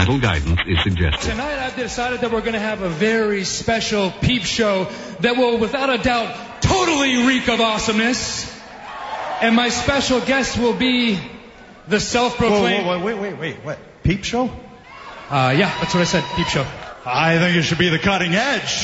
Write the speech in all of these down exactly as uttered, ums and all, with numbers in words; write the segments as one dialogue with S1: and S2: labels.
S1: Parental guidance is suggested.
S2: Tonight I've decided that we're going to have a very special peep show that will, without a doubt, totally reek of awesomeness. And my special guest will be the self-proclaimed...
S3: Whoa, whoa, wait, wait, wait, what? Peep show?
S2: Uh, yeah, that's what I said, peep show.
S3: I think it should be the cutting edge.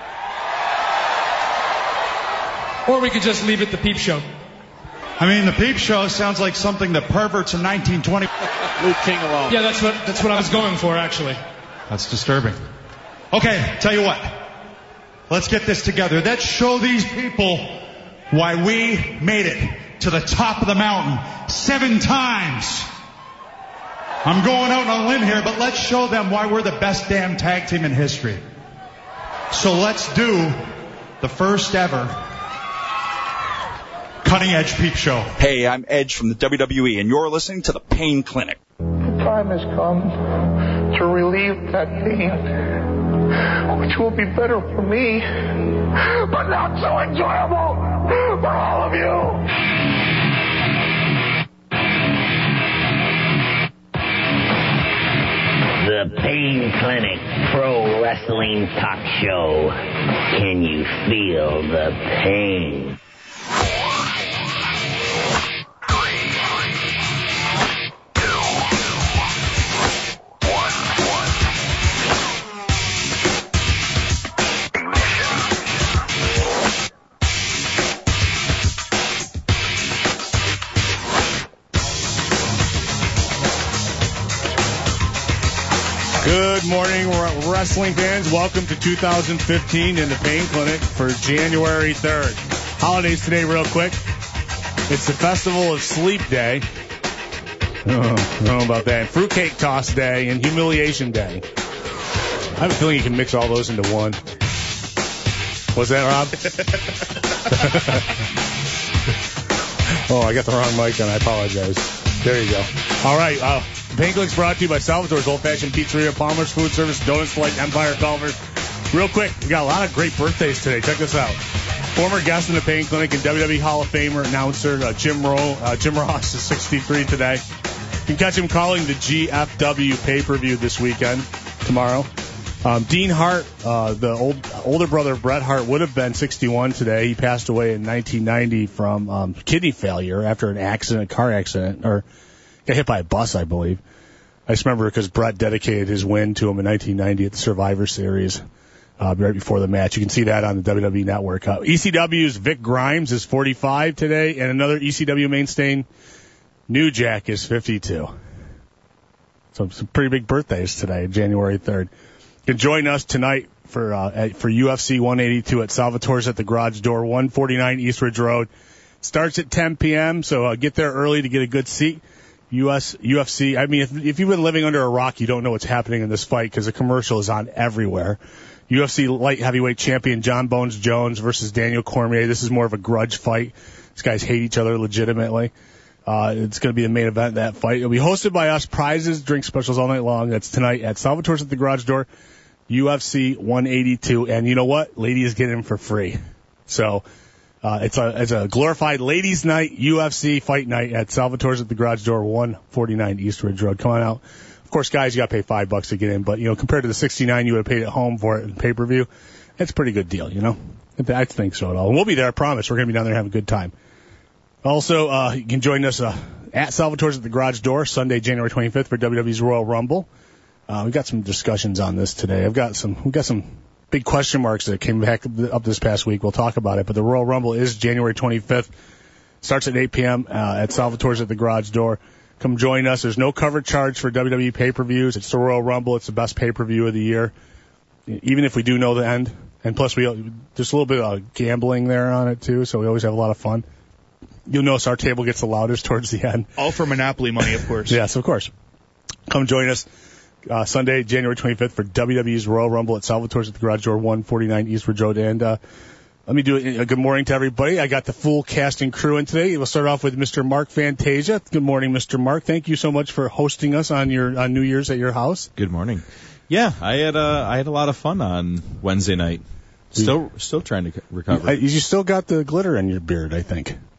S2: Or we could just leave it the peep show.
S3: I mean, the peep show sounds like something that perverts in nineteen twenty...
S4: Leave King alone.
S2: Yeah, that's what that's what I was going for, actually.
S3: That's disturbing. Okay, tell you what. Let's get this together. Let's show these people why we made it to the top of the mountain seven times. I'm going out on a limb here, but let's show them why we're the best damn tag team in history. So let's do the first ever Cutting Edge Peep Show.
S5: Hey, I'm Edge from the W W E, and you're listening to the Pain Clinic.
S6: The time has come to relieve that pain, which will be better for me, but not so enjoyable for all of you.
S7: The Pain Clinic Pro Wrestling Talk Show. Can you feel the pain?
S4: Good morning, wrestling fans. Welcome to two thousand fifteen in the Pain Clinic for January third. Holidays today, real quick. It's the Festival of Sleep Day. Oh, I don't know about that. Fruitcake Toss Day and Humiliation Day. I have a feeling you can mix all those into one. What's that, Rob? Oh, I got the wrong mic on. I apologize. There you go. All right. Uh, the Pain Clinic's brought to you by Salvatore's Old Fashioned Pizzeria, Palmer's Food Service, Donuts Delight, Empire Culver's. Real quick, we got a lot of great birthdays today. Check this out. Former guest in the Pain Clinic and W W E Hall of Famer announcer uh, Jim Rowe, uh, Jim Ross is sixty-three today. You can catch him calling the G F W pay-per-view this weekend, tomorrow. Um, Dean Hart, uh, the old older brother of Bret Hart, would have been sixty-one today. He passed away in nineteen ninety from um, kidney failure after an accident, a car accident, or got hit by a bus, I believe. I just remember because Bret dedicated his win to him in nineteen ninety at the Survivor Series. Uh, right before the match. You can see that on the W W E Network. Uh, E C W's Vic Grimes is forty-five today, and another E C W mainstay, New Jack, is fifty-two. So some pretty big birthdays today, January third. You can join us tonight for uh, at, for U F C one eighty-two at Salvatore's at the Garage Door, one forty-nine East Ridge Road. Starts at ten p.m., so uh, get there early to get a good seat. U S U F C, I mean, if, if you've been living under a rock, you don't know what's happening in this fight because the commercial is on everywhere. U F C light heavyweight champion John Bones Jones versus Daniel Cormier. This is more of a grudge fight. These guys hate each other legitimately. Uh, it's going to be the main event of that fight. It'll be hosted by us. Prizes, drink specials all night long. That's tonight at Salvatore's at the Garage Door, U F C one eighty-two. And you know what? Ladies get in for free. So uh, it's a it's a glorified ladies' night, U F C fight night at Salvatore's at the Garage Door, one forty-nine East Ridge Road. Come on out. Of course, guys, you got to pay five bucks to get in, but you know, compared to the sixty-nine you would have paid at home for it in pay-per-view, that's a pretty good deal, you know. I think so at all. And we'll be there, I promise. We're going to be down there having a good time. Also, uh, you can join us uh, at Salvatore's at the Garage Door Sunday, January twenty-fifth for W W E's Royal Rumble. Uh, we got some discussions on this today. I've got some, we got some big question marks that came back up this past week. We'll talk about it. But the Royal Rumble is January twenty-fifth. Starts at eight p.m. Uh, at Salvatore's at the Garage Door. Come join us. There's no cover charge for W W E pay-per-views. It's the Royal Rumble. It's the best pay-per-view of the year, even if we do know the end. And plus, we there's a little bit of gambling there on it, too, so we always have a lot of fun. You'll notice our table gets the loudest towards the end.
S8: All for Monopoly money, of course.
S4: Yes, of course. Come join us uh, Sunday, January twenty-fifth for W W E's Royal Rumble at Salvatore's at the Garage Door, one forty-nine East Ridge Road. And uh, let me do a good morning to everybody. I got the full cast and crew in today. We'll start off with Mister Mark Fantasia. Good morning, Mister Mark. Thank you so much for hosting us on your on New Year's at your house.
S9: Good morning. Yeah, I had uh, I had a lot of fun on Wednesday night. Still still trying to recover.
S4: You, you still got the glitter in your beard, I think.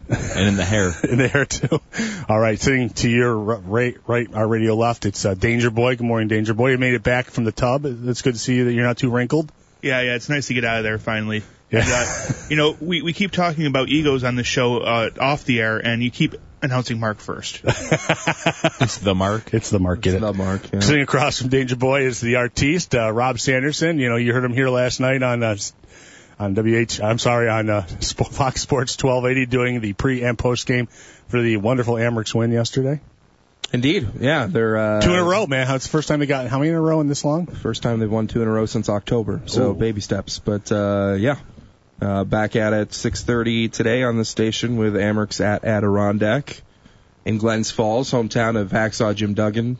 S9: And in the hair.
S4: In the hair, too. All right, sitting to your right, right, our radio left, it's uh, Danger Boy. Good morning, Danger Boy. You made it back from the tub. It's good to see you that you're not too wrinkled.
S8: Yeah, yeah, it's nice to get out of there finally.
S4: Yeah.
S8: And, uh, you know, we, we keep talking about egos on the show uh, off the air, and you keep announcing Mark first.
S9: It's the Mark.
S4: It's the Mark. Get
S9: it's
S4: it?
S9: the Mark. Yeah.
S4: Sitting across from Danger Boy is the artiste, uh, Rob Sanderson. You know, you heard him here last night on uh, on W H. I'm sorry, on uh, Fox Sports twelve eighty, doing the pre and post game for the wonderful Amerks win yesterday.
S1: Indeed, yeah, they're uh,
S4: two in a row, man. It's the first time they got how many in a row in this long?
S1: First time they've won two in a row since October. So
S4: Ooh.
S1: Baby steps, but uh, yeah. Uh, back at it six thirty today on the station with Amerks at Adirondack in Glens Falls, hometown of Hacksaw Jim Duggan.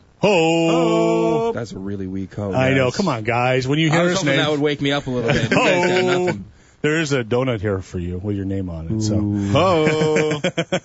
S4: Oh,
S1: that's a really weak ho.
S4: I
S1: guys.
S4: know. Come on, guys. When you hear
S1: I was
S4: his
S1: hoping
S4: name,
S1: that would wake me up a little bit. You guys got
S4: oh,
S1: nothing.
S4: there is a donut here for you with your name on it. So,
S1: oh,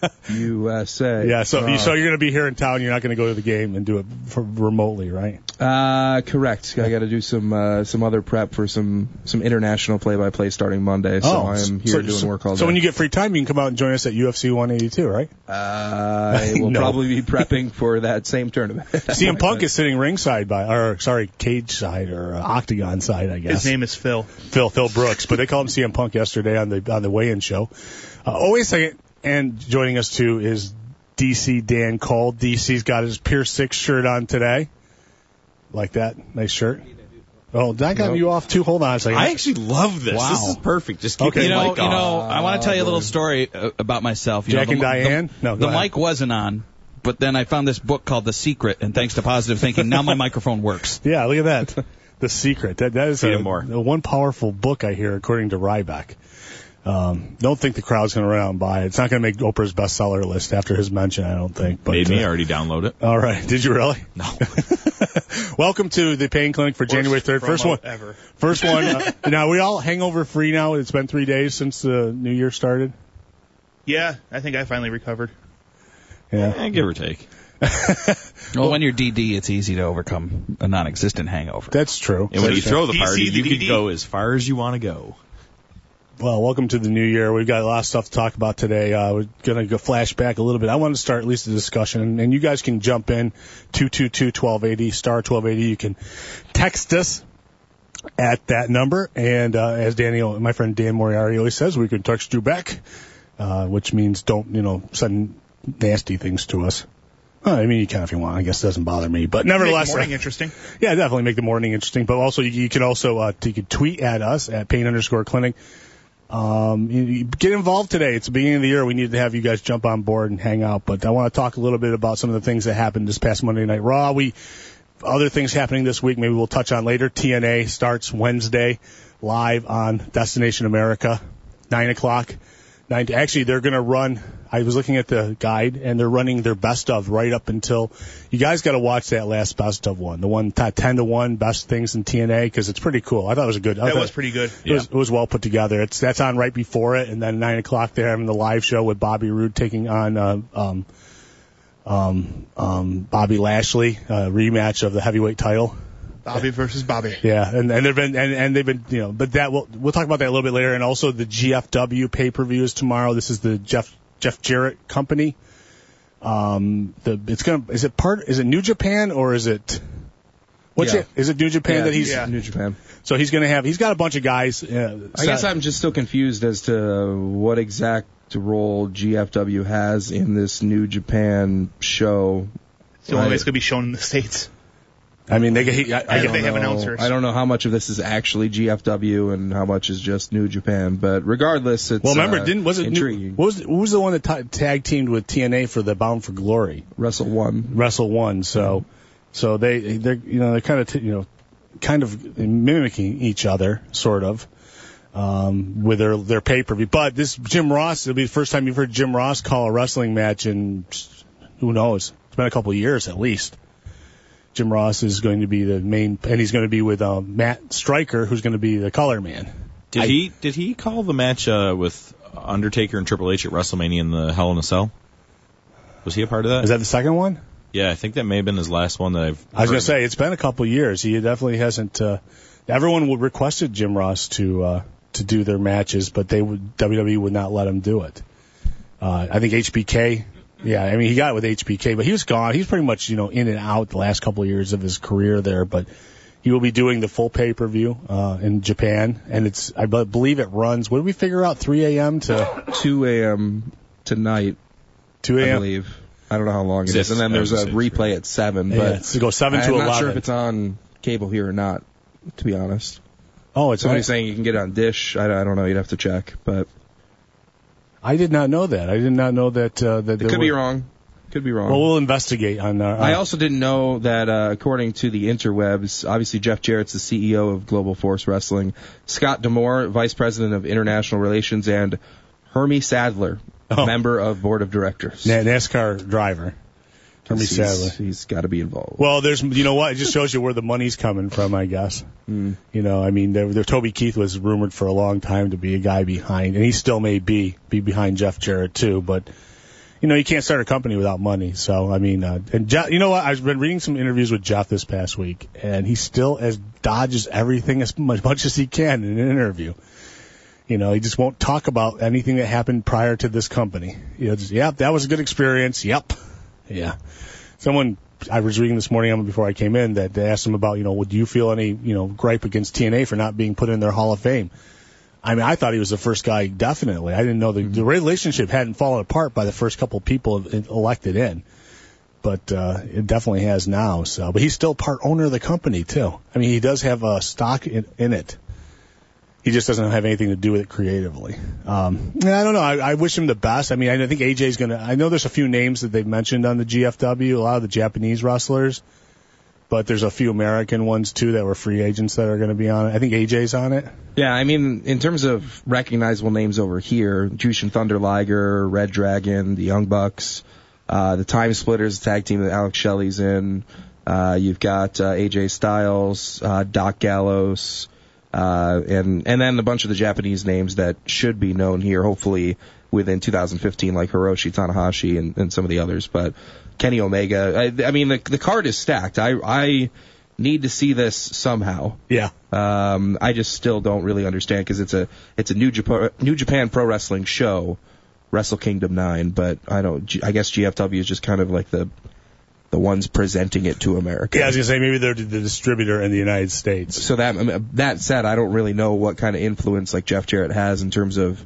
S1: U S A.
S4: Yeah. So,
S1: oh.
S4: so you're going to be here in town. You're not going to go to the game and do it for remotely, right?
S1: Uh, correct. I got to do some uh, some other prep for some some international play-by-play starting Monday. So
S4: oh,
S1: I'm here
S4: so,
S1: doing
S4: so,
S1: work all day.
S4: So when you get free time, you can come out and join us at U F C one eighty-two, right?
S1: Uh, I will
S4: No.
S1: probably be prepping for that same tournament.
S4: C M Punk is sitting ringside by, or sorry, cage side or uh, octagon side, I guess.
S8: His name is Phil.
S4: Phil Phil Brooks, but they called him C M Punk yesterday on the on the weigh-in show. Uh, oh, wait a second. And joining us too is D C Dan Cole. D C's got his Pier Six shirt on today. Like that, nice shirt. Oh, did I got
S1: Nope.
S4: you off too? Hold on a second.
S9: I actually love this.
S4: Wow.
S9: This is perfect. Just keep
S4: Okay.
S9: the
S10: You know,
S9: mic
S10: you
S9: on.
S10: know, I want to tell you a little story uh, about myself. You
S4: Jack
S10: know,
S4: and
S10: the,
S4: Diane?
S10: The,
S4: No, go
S10: the
S4: ahead.
S10: mic wasn't on, but then I found this book called The Secret, and thanks to positive thinking, now my microphone works.
S4: Yeah, look at that. The Secret. That that is
S9: Feed
S4: a,
S9: him more.
S4: a one powerful book I hear, according to Ryback. Um, don't think the crowd's going to run out and buy it. It's not going to make Oprah's bestseller list after his mention, I don't think. But,
S9: Made me
S4: uh,
S9: already download it.
S4: All right. Did you really?
S9: No.
S4: Welcome to the Pain Clinic for January third. First one.
S8: Ever.
S4: First one. Uh, now, we all hangover free now. It's been three days since the new year started.
S8: Yeah, I think I finally recovered.
S4: Yeah.
S9: Eh, give or take.
S10: Well, when you're D D, it's easy to overcome a non-existent hangover.
S4: That's true.
S9: And when you
S4: That's
S9: throw the
S8: D C
S9: party,
S8: the
S9: you
S8: D
S9: can
S8: D.
S9: go as far as you want to go.
S4: Well, welcome to the new year. We've got a lot of stuff to talk about today. Uh, we're going to go flashback a little bit. I want to start at least a discussion, and you guys can jump in, two two two, twelve eighty, star twelve eighty. You can text us at that number, and uh, as Danny, my friend Dan Moriarty always says, we can text you back, uh, which means don't, you know, send nasty things to us. Well, I mean, you can if you want. I guess it doesn't bother me. But nevertheless,
S8: Make the morning
S4: uh,
S8: interesting.
S4: yeah, definitely make the morning interesting. But also, you, you can also uh, you can tweet at us at pain underscore clinic. Um, you, you get involved today. It's the beginning of the year. We need to have you guys jump on board and hang out. But I want to talk a little bit about some of the things that happened this past Monday Night Raw. We other things happening this week. Maybe we'll touch on later. T N A starts Wednesday live on Destination America, nine o'clock. Nine. Actually, they're going to run. I was looking at the guide, and they're running their best of right up until. You guys got to watch that last best of one, the one t- ten to one best things in T N A, because it's pretty cool. I thought it was a good. I
S8: That
S4: thought
S8: was pretty good.
S4: It, was, it was well put together. It's that's on right before it, and then nine o'clock they're having the live show with Bobby Roode taking on uh, um, um, um, Bobby Lashley, uh, rematch of the heavyweight title.
S8: Bobby versus Bobby.
S4: Yeah, and and they've been and, and they've been you know, but that we'll we'll talk about that a little bit later. And also the G F W pay per view is tomorrow. This is the Jeff Jeff Jarrett company. Um, the it's gonna is it part is it New Japan or is it what's
S1: Yeah.
S4: it is it New Japan
S1: Yeah,
S4: that he's
S8: yeah.
S1: New Japan.
S4: so he's gonna have he's got a bunch of guys. Uh,
S1: I guess I'm just still confused as to what exact role G F W has in this New Japan show.
S8: It's the only
S1: I-
S8: way it's going to be shown in the States.
S4: I mean, they he, I,
S8: I
S4: I
S8: think they have
S1: know-
S8: announcers.
S1: I don't know how much of this is actually G F W and how much is just New Japan, but regardless, it's
S4: well, remember,
S1: uh,
S4: didn't was it New,
S1: intriguing.
S4: what was what was the one that ta tag teamed with T N A for the Bound for Glory?
S1: Wrestle One.
S4: Wrestle One. So, so they they're you know they're kind of t- you know kind of mimicking each other, sort of, um, with their their pay per view. But this Jim Ross, it'll be the first time you've heard Jim Ross call a wrestling match in who knows? It's been a couple of years at least. Jim Ross is going to be the main, and he's going to be with uh, Matt Stryker, who's going to be the color man.
S9: Did
S4: I-
S9: he did he call the match uh, with Undertaker and Triple H at WrestleMania in the Hell in a Cell? Was he a part of that?
S4: Is that the second one?
S9: Yeah, I think that may have been his last one that I've.
S4: I was going
S9: heard.
S4: to say it's been a couple of years. He definitely hasn't. Uh, everyone would requested Jim Ross to uh, to do their matches, but they would W W E would not let him do it. Uh, I think H B K. Yeah, I mean, he got it with H B K, but he was gone. He's pretty much, you know, in and out the last couple of years of his career there, but he will be doing the full pay-per-view uh, in Japan, and it's, I believe it runs, what did we figure out, three a.m. to?
S1: two a.m. tonight,
S4: two a.m.?
S1: I believe. I don't know how long it is. And then there's a replay at seven,
S4: yeah,
S1: but
S4: it's to go seven to eleven.
S1: I'm not sure if it's on cable here or not, to be honest.
S4: Oh, it's
S1: Somebody's
S4: on?
S1: saying you can get it on Dish. I, I don't know. You'd have to check, but
S4: I did not know that. I did not know that. Uh, that
S1: it could be wrong. Could be wrong.
S4: Well, we'll investigate on that. Uh,
S1: I also didn't know that, uh, according to the interwebs, obviously Jeff Jarrett's the C E O of Global Force Wrestling. Scott D'Amore, Vice President of International Relations, and Hermie Sadler,
S4: oh.
S1: member of Board of Directors.
S4: Na- NASCAR driver. Hermie
S1: he's,
S4: Sadler.
S1: He's got to be involved.
S4: Well, there's, you know what? It just shows you where the money's coming from, I guess.
S1: Mm.
S4: You know, I mean, there, there, Toby Keith was rumored for a long time to be a guy behind, and he still may be, be behind Jeff Jarrett too, but, you know, you can't start a company without money. So, I mean, uh, and Jeff, you know what? I've been reading some interviews with Jeff this past week, and he still as dodges everything as much, much as he can in an interview. You know, he just won't talk about anything that happened prior to this company. You know, just, yep, that was a good experience. Yep. Yeah. Someone, I was reading this morning before I came in that they asked him about, you know, would you feel any, you know, gripe against T N A for not being put in their Hall of Fame? I mean, I thought he was the first guy, definitely. I didn't know the, the relationship hadn't fallen apart by the first couple of people elected in. But uh, it definitely has now. So, but he's still part owner of the company, too. I mean, he does have a stock in, in it. He just doesn't have anything to do with it creatively. Um, and I don't know. I, I wish him the best. I mean, I think A J's going to – I know there's a few names that they've mentioned on the G F W, a lot of the Japanese wrestlers. But there's a few American ones, too, that were free agents that are going to be on it. I think A J's on it.
S1: Yeah, I mean, in terms of recognizable names over here, Jushin Thunder Liger, Red Dragon, the Young Bucks, uh, the Time Splitters, the tag team that Alex Shelley's in. Uh, you've got uh, A J Styles, uh, Doc Gallows, uh, and and then a bunch of the Japanese names that should be known here, hopefully within two thousand fifteen, like Hiroshi Tanahashi and, and some of the others. But Kenny Omega, I, I mean, the the card is stacked. I I need to see this somehow.
S4: Yeah.
S1: Um, I just still don't really understand because it's a it's a New Japan New Japan Pro Wrestling show, Wrestle Kingdom nine. But I don't. I guess G F W is just kind of like the the ones presenting it to America.
S4: Yeah, I was gonna say maybe they're the distributor in the United States.
S1: So that I mean, that said, I don't really know what kind of influence like Jeff Jarrett has in terms of.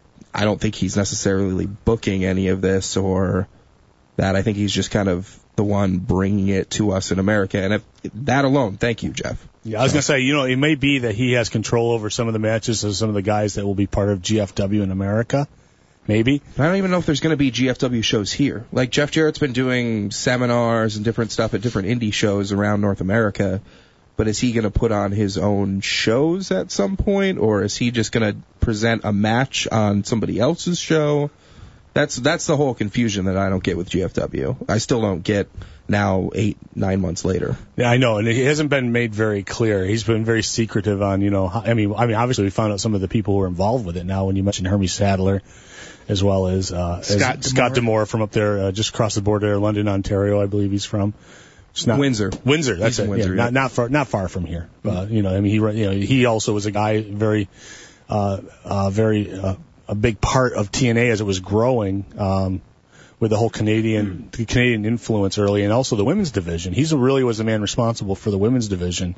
S1: I don't think he's necessarily booking any of this or that. I think he's just kind of the one bringing it to us in America. And if that alone, thank you, Jeff.
S4: Yeah, I was going to say, you know, it may be that he has control over some of the matches of some of the guys that will be part of G F W in America. Maybe.
S1: I don't even know if there's going to be G F W shows here. Like, Jeff Jarrett's been doing seminars and different stuff at different indie shows around North America. But is he going to put on his own shows at some point, or is he just going to present a match on somebody else's show? That's that's the whole confusion that I don't get with G F W. I still don't get now eight, nine months later.
S4: Yeah, I know, and it hasn't been made very clear. He's been very secretive on, you know, I mean, I mean, obviously we found out some of the people who are involved with it now when you mentioned Hermie Sadler, as well as, uh,
S8: Scott,
S4: as Scott D'Amore from up there, uh, just across the border, London, Ontario, I believe he's from. It's not
S1: Windsor.
S4: Windsor, that's
S1: He's
S4: it.
S1: Windsor,
S4: yeah,
S1: yeah.
S4: Not not far not far from here. Uh, you know, I mean, he you know he also was a guy very, uh, uh, very uh, a big part of T N A as it was growing, um, with the whole Canadian the Canadian influence early, and also the women's division. He's really was the man responsible for the women's division.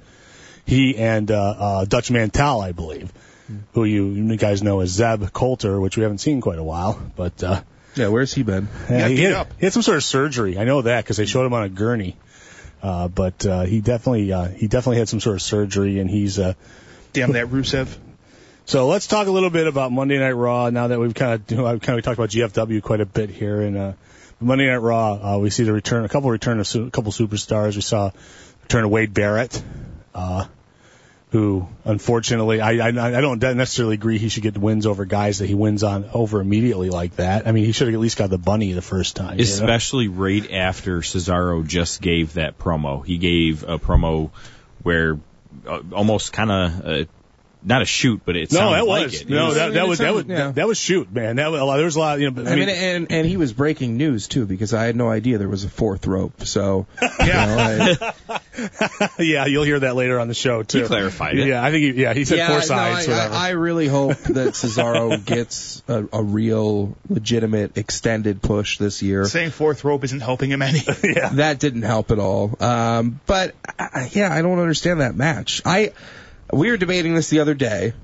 S4: He and uh, uh, Dutch Mantel, I believe, who you, you guys know as Zeb Coulter, which we haven't seen in quite a while, but. Uh,
S1: yeah, where's he been?
S4: Yeah, he,
S8: beat
S4: had,
S8: up.
S4: he had some sort of surgery. I know that because they showed him on a gurney. Uh, but uh, he definitely uh, he definitely had some sort of surgery, and he's uh,
S8: damn that Rusev.
S4: So let's talk a little bit about Monday Night Raw. Now that we've kind of you know, I've kind of talked about G F W quite a bit here, and uh, Monday Night Raw, uh, we see the return, a couple return of su- a couple superstars. We saw the return of Wade Barrett, uh, who unfortunately I, I I don't necessarily agree he should get wins over guys that he wins on over immediately like that. I mean, he should have at least got the bunny the first time.
S9: Especially
S4: you know?
S9: right after Cesaro just gave that promo. He gave a promo where uh, almost kind of uh, not a shoot, but it
S4: no,
S9: sounded
S4: that
S9: like
S4: was
S9: it.
S4: no,
S9: It was-
S4: that, that
S1: it
S4: was that was
S1: sounded- yeah.
S4: that, that was shoot, man. That was a lot. There was a lot. You know, I
S1: I
S4: mean,
S1: mean, and and he was breaking news too because I had no idea there was a fourth rope. So
S4: Yeah.
S1: you know, I,
S4: yeah, you'll hear that later on the show too.
S9: He clarified it.
S4: Yeah, I think he, yeah, he said
S1: yeah,
S4: four
S1: no,
S4: sides.
S1: I,
S4: whatever.
S1: I, I really hope that Cesaro gets a, a real, legitimate, extended push this year.
S8: Saying fourth rope isn't helping him any.
S4: yeah.
S1: That didn't help at all. Um, but I, yeah, I don't understand that match. I we were debating this the other day.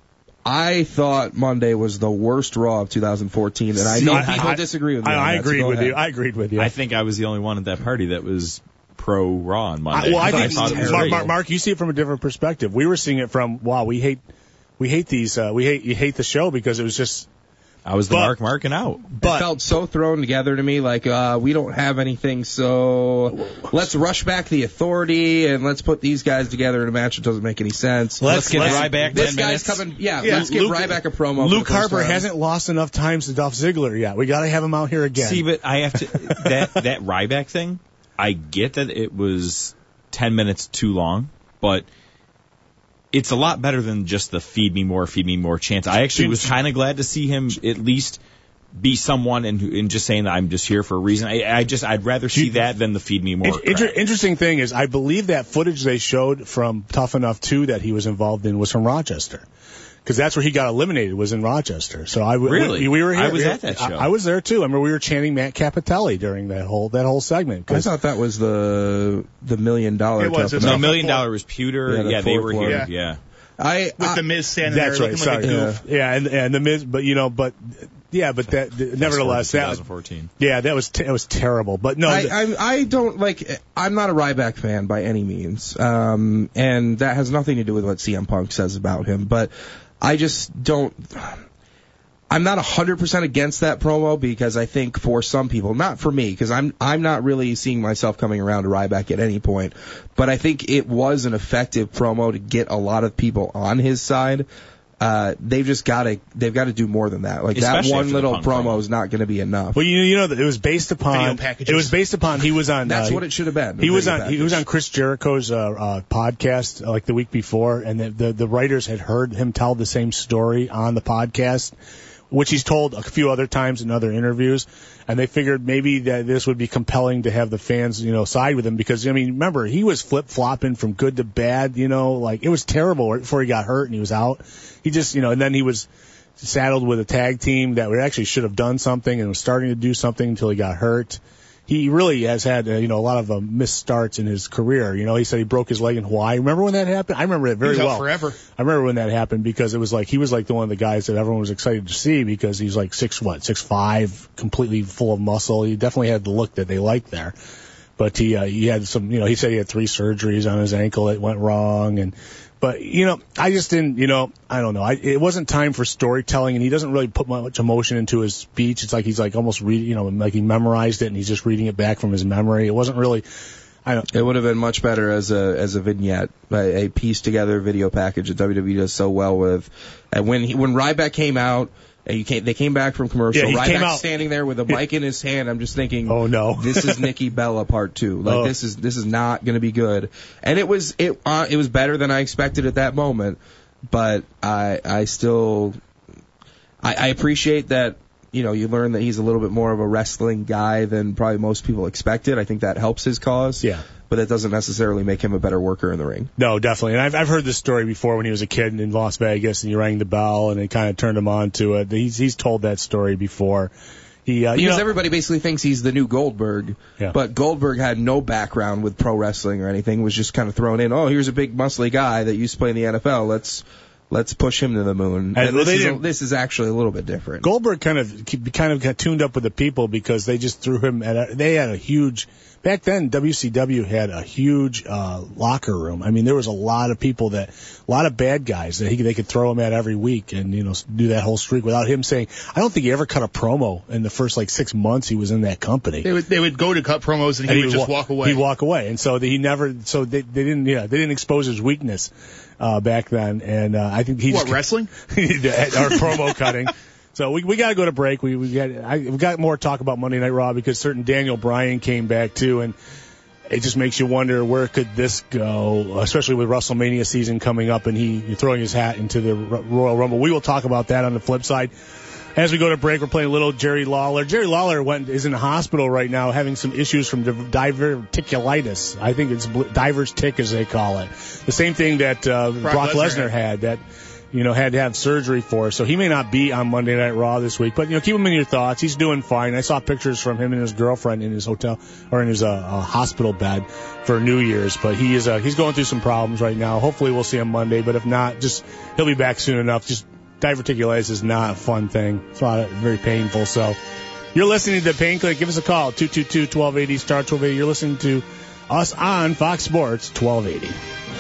S1: I thought Monday was the worst Raw of two thousand fourteen, and I know
S4: I-
S1: people
S4: I-
S1: disagree with me.
S4: I,
S1: on
S4: I
S1: that, so
S4: agreed
S1: go
S4: with
S1: ahead.
S4: you. I agreed with you.
S9: I think I was the only one at that party that was pro Raw on
S4: I,
S9: Monday.
S4: well, I
S9: I
S4: think
S9: thought it was
S4: Mark,
S9: great.
S4: Mark, Mark, you see it from a different perspective. We were seeing it from wow, we hate, we hate these, uh, we hate, you hate the show because it was just.
S9: I was the
S4: but-
S9: Mark marking out.
S4: But
S1: it felt so thrown together to me, like uh, we don't have anything, so let's rush back the authority and let's put these guys together in a match that doesn't make any sense.
S10: Let's get
S4: let's-
S10: Ryback
S1: This
S10: ten
S1: guy's
S10: minutes.
S1: coming, yeah.
S4: Yeah,
S1: let's give
S4: Luke-
S1: Ryback a promo.
S4: Luke
S1: for the first
S4: Harper
S1: time.
S4: hasn't lost enough times to Dolph Ziggler yet. We got to have him out here again.
S9: See, but I have to that that Ryback thing. I get that it was ten minutes too long, but it's a lot better than just the feed me more, feed me more chance. I actually was kind of glad to see him at least be someone and, and just saying that I'm just here for a reason. I, I just I'd rather see that than the feed me more.
S4: In- inter-
S9: crap.
S4: interesting thing is, I believe that footage they showed from Tough Enough two that he was involved in was from Rochester. Because that's where he got eliminated, was in Rochester. So I w-
S9: Really?
S4: we, we were here.
S9: I was
S4: yeah,
S9: at that show.
S4: I, I was there too. I remember we were chanting Matt Capitelli during that whole that whole segment.
S1: I
S4: 'cause-
S1: thought that was the the million dollar.
S8: It was,
S1: tough
S8: it's
S9: No,
S1: enough.
S9: million dollar was Pewter.
S1: Yeah,
S9: Yeah,
S1: the
S9: they
S1: fourth
S9: were
S1: one.
S9: here.
S8: Yeah.
S9: Yeah.
S1: I,
S8: With
S1: I
S8: the Miz standing
S4: That's
S8: there
S4: right.
S8: looking
S4: Sorry.
S8: like a goof.
S4: Yeah, yeah, and and the Miz, but you know, but yeah, but that nevertheless, that
S9: twenty fourteen.
S4: yeah, that was te- that was terrible. But no,
S1: I,
S4: th-
S1: I I don't like. I'm not a Ryback fan by any means, um, and that has nothing to do with what C M Punk says about him. But I just don't. I'm not one hundred percent against that promo because I think for some people, not for me, because I'm I'm not really seeing myself coming around to Ryback at any point, but I think it was an effective promo to get a lot of people on his side. Uh, they've just got to they've got to do more than that. Like
S9: Especially
S1: that one
S9: after the
S1: little
S9: Punk
S1: promo
S9: promo.
S1: is not going to be enough.
S4: well, you know, you know that it was based
S8: Video
S4: upon
S8: packages.
S4: it was based upon he was on.
S1: That's
S4: uh,
S1: what it should have been.
S4: He
S1: the
S4: was
S1: video
S4: on. He was
S1: package.
S4: on Chris Jericho's uh, uh, podcast uh, like the week before, and the, the the writers had heard him tell the same story on the podcast, which he's told a few other times in other interviews, and they figured maybe that this would be compelling to have the fans, you know, side with him because I mean, remember he was flip flopping from good to bad, you know, like it was terrible right before he got hurt and he was out. He just, you know, and then he was saddled with a tag team that actually should have done something and was starting to do something until he got hurt. He really has had, uh, you know, a lot of uh, missed starts in his career. You know, he said he broke his leg in Hawaii. Remember when that happened? I remember it very
S8: He was out
S4: well.
S8: forever.
S4: I remember when that happened because it was like he was like the one of the guys that everyone was excited to see because he's like six what six five, completely full of muscle. He definitely had the look that they liked there. But he uh, he had some, you know, he said he had three surgeries on his ankle that went wrong and. But, you know, I just didn't, you know, I don't know. I, it wasn't time for storytelling, and he doesn't really put much emotion into his speech. It's like he's like almost reading, you know, like he memorized it, and he's just reading it back from his memory. It wasn't really, I don't.
S1: It would have been much better as a as a vignette, a, a pieced together video package that W W E does so well with. And when he, when Ryback came out, and you came, they came back from commercial.
S4: Yeah, he came
S1: Ryback
S4: out-
S1: standing there with a mic in his hand. I'm just thinking,
S4: Oh, no.
S1: this is Nikki Bella part two. Like
S4: Oh.
S1: this is this is not going to be good. And it was it uh, it was better than I expected at that moment. But I I still I, I appreciate that. You know, you learn that he's a little bit more of a wrestling guy than probably most people expected. I think that helps his cause.
S4: Yeah.
S1: But that doesn't necessarily make him a better worker in the ring.
S4: No, definitely. And I've I've heard this story before when he was a kid in Las Vegas, and he rang the bell, and it kind of turned him on to it. He's he's told that story before. He uh,
S1: Because
S4: you know,
S1: everybody basically thinks he's the new Goldberg,
S4: Yeah.
S1: but Goldberg had no background with pro wrestling or anything. Was just kind of thrown in. Oh, here's a big muscly guy that used to play in the N F L. Let's let's push him to the moon.
S4: And
S1: And
S4: well,
S1: this,
S4: they
S1: is a,
S4: didn't-
S1: this is actually a little bit different.
S4: Goldberg kind of kind of got tuned up with the people because they just threw him at a, they had a huge back then W C W had a huge uh locker room. I mean there was a lot of people that a lot of bad guys that he they could throw him at every week and you know do that whole streak without him saying I don't think he ever cut a promo in the first like six months he was in that company.
S8: They would they would go to cut promos and he
S4: And
S8: would
S4: he'd
S8: just
S4: wa-
S8: walk away.
S4: He'd walk away, and so he never. So they, they didn't. Yeah, they didn't expose his weakness uh, back then. And uh, I think he
S8: What,
S4: just,
S8: wrestling?
S4: or promo cutting. So we we got to go to break. We we got I, we got more talk about Monday Night Raw because certain Daniel Bryan came back too, and it just makes you wonder where could this go, especially with WrestleMania season coming up and he throwing his hat into the Royal Rumble. We will talk about that on the flip side. As we go to break, we're playing a little Jerry Lawler. Jerry Lawler went is in the hospital right now having some issues from diverticulitis. I think it's diver's tick, as they call it. The same thing that uh, Brock, Brock Lesnar had, that you know had to have surgery for. So he may not be on Monday Night Raw this week. But you know, keep him in your thoughts. He's doing fine. I saw pictures from him and his girlfriend in his hotel or in his uh, uh, hospital bed for New Year's. But he is uh, he's going through some problems right now. Hopefully we'll see him Monday. But if not, just he'll be back soon enough. Just diverticulitis is not a fun thing. It's not very painful. So you're listening to the Pain Clinic. Give us a call, two two two, twelve eighty, star twelve eighty. You're listening to us on Fox Sports twelve eighty.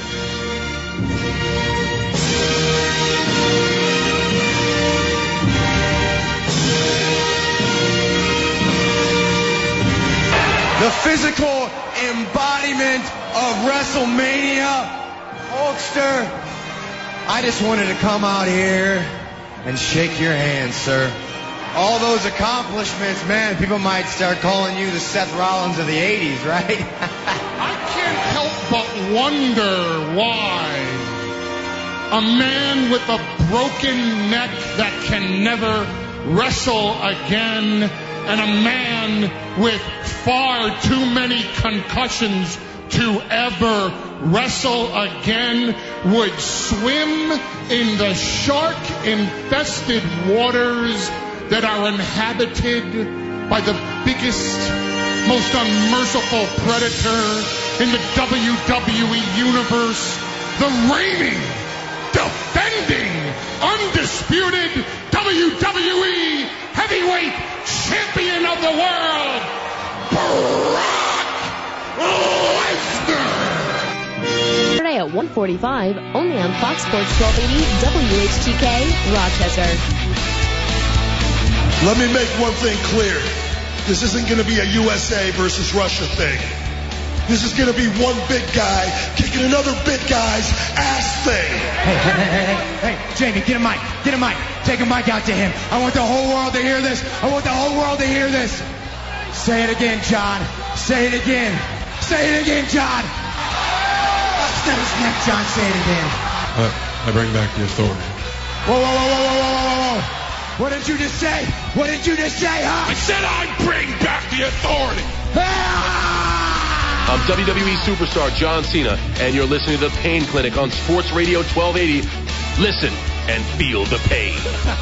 S11: The physical embodiment of WrestleMania. Hulkster, I just wanted to come out here and shake your hand, sir. All those accomplishments, man, people might start calling you the Seth Rollins of the eighties, right?
S12: I can't help but wonder why a man with a broken neck that can never wrestle again and a man with far too many concussions to ever wrestle again would swim in the shark-infested waters that are inhabited by the biggest, most unmerciful predator in the W W E universe, the reigning, defending, undisputed W W E heavyweight champion of the world, Brock Lesnar.
S13: Saturday at one forty-five, only on Fox Sports twelve eighty W H T K, Rochester.
S14: Let me make one thing clear. This isn't going to be a U S A versus Russia thing. This is going to be one big guy kicking another big guy's ass thing.
S11: Hey, hey, hey, hey, hey, Jamie, get a mic. Get a mic. Take a mic out to him. I want the whole world to hear this. I want the whole world to hear this. Say it again, John. Say it again. Say it again, John. That was neck, John. Say it again.
S15: Uh, I bring back the authority.
S11: Whoa, whoa, whoa, whoa, whoa, whoa, whoa. What did you just say? What did you just say, huh?
S12: I said I'd bring back the authority.
S16: I'm W W E superstar John Cena, and you're listening to The Pain Clinic on Sports Radio twelve eighty. Listen and feel the pain.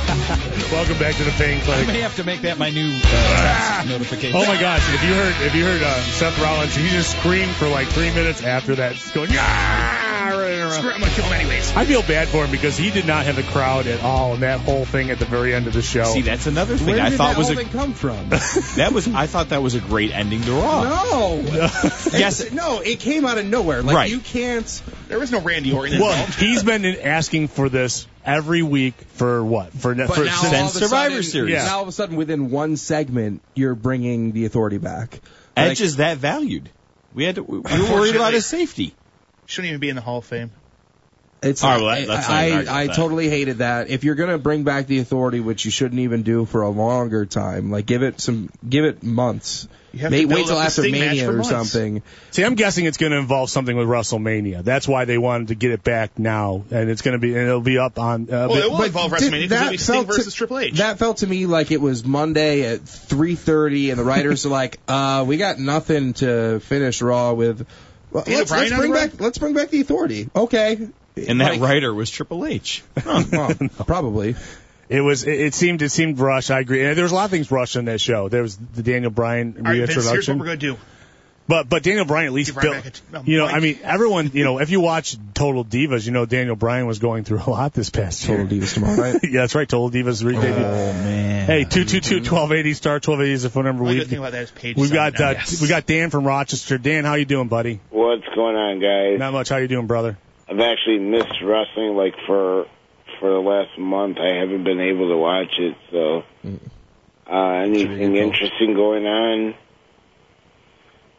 S4: Welcome back to The Pain Clinic.
S10: I may have to make that my new uh, notification.
S4: Oh my gosh! If you heard, if you heard uh, Seth Rollins, he just screamed for like three minutes after that, going yeah.
S8: Screw it, I'm gonna kill him anyways.
S4: I feel bad for him because he did not have the crowd at all in that whole thing at the very end of the show.
S9: See, that's another thing
S1: Where
S9: I
S1: did
S9: thought
S1: that
S9: was
S1: whole
S9: a
S1: thing come from?
S9: that was I thought that was a great ending to Raw.
S1: No.
S9: Yes.
S1: No, it came out of nowhere. Like
S9: Right.
S1: you can't.
S8: There was no Randy Orton
S4: Well,
S8: involved.
S4: he's been asking for this every week for what? For,
S1: But
S4: for
S1: now
S4: since
S1: all of a
S9: Survivor
S1: sudden,
S9: Series.
S4: Yeah.
S1: Now all of a sudden, within one segment, you're bringing the authority back.
S9: Edge
S1: Like,
S9: is that valued. We had to, we were worried about his safety.
S8: Shouldn't even be in the Hall of Fame.
S1: It's
S9: All right, well, that- let's not
S1: I,
S9: even
S1: I,
S9: argue
S1: I
S9: with that.
S1: totally hated that. If you're gonna bring back the authority, which you shouldn't even do for a longer time, like give it some, give it months.
S8: You have
S1: May,
S8: to build
S1: wait till
S8: up the
S1: after
S8: Sting match
S1: Mania
S8: for
S1: or
S8: months.
S1: something.
S4: See, I'm guessing it's going to involve something with WrestleMania. That's why they wanted to get it back now, and it's going to be, and it'll be up on. Uh,
S8: Well, it will
S1: But
S8: involve
S1: did-
S8: WrestleMania because
S1: that
S8: it'll be Sting
S1: felt to-
S8: versus Triple H.
S1: That felt to me like it was Monday at three thirty, and the writers are like, uh, "We got nothing to finish Raw with. Well,
S8: Daniel
S1: let's,
S8: Bryan
S1: let's
S8: on
S1: bring
S8: the
S1: back, let's bring back the authority." Okay,
S9: And that
S1: Like-
S9: writer was Triple H.
S1: Huh, well, probably.
S4: It was. It, it seemed. It seemed rushed. I agree. And there was a lot of things rushed on that show. There was the Daniel Bryan
S8: All right, Vince, here's what
S4: reintroduction.
S8: we're going to do.
S4: But but Daniel Bryan at least
S8: Give Bryan
S4: built.
S8: back a- a
S4: You know,
S8: mic.
S4: I mean, everyone. You know, if you watch Total Divas, you know Daniel Bryan was going through a lot this past year.
S1: Total Divas tomorrow night.
S4: Yeah, that's right. Total Divas re- debut.
S10: Oh, man.
S4: Hey, two two two twelve eighty star twelve eighty is the phone number.
S8: All you
S4: We've,
S8: gotta think about that is Paige
S4: we've
S8: signing
S4: got
S8: now.
S4: uh,
S8: Yes.
S4: we got Dan from Rochester. Dan, how you doing, buddy?
S17: What's going on, guys?
S4: Not much. How you doing, brother?
S17: I've actually missed wrestling like for for the last month. I haven't been able to watch it. So, uh, anything interesting going on?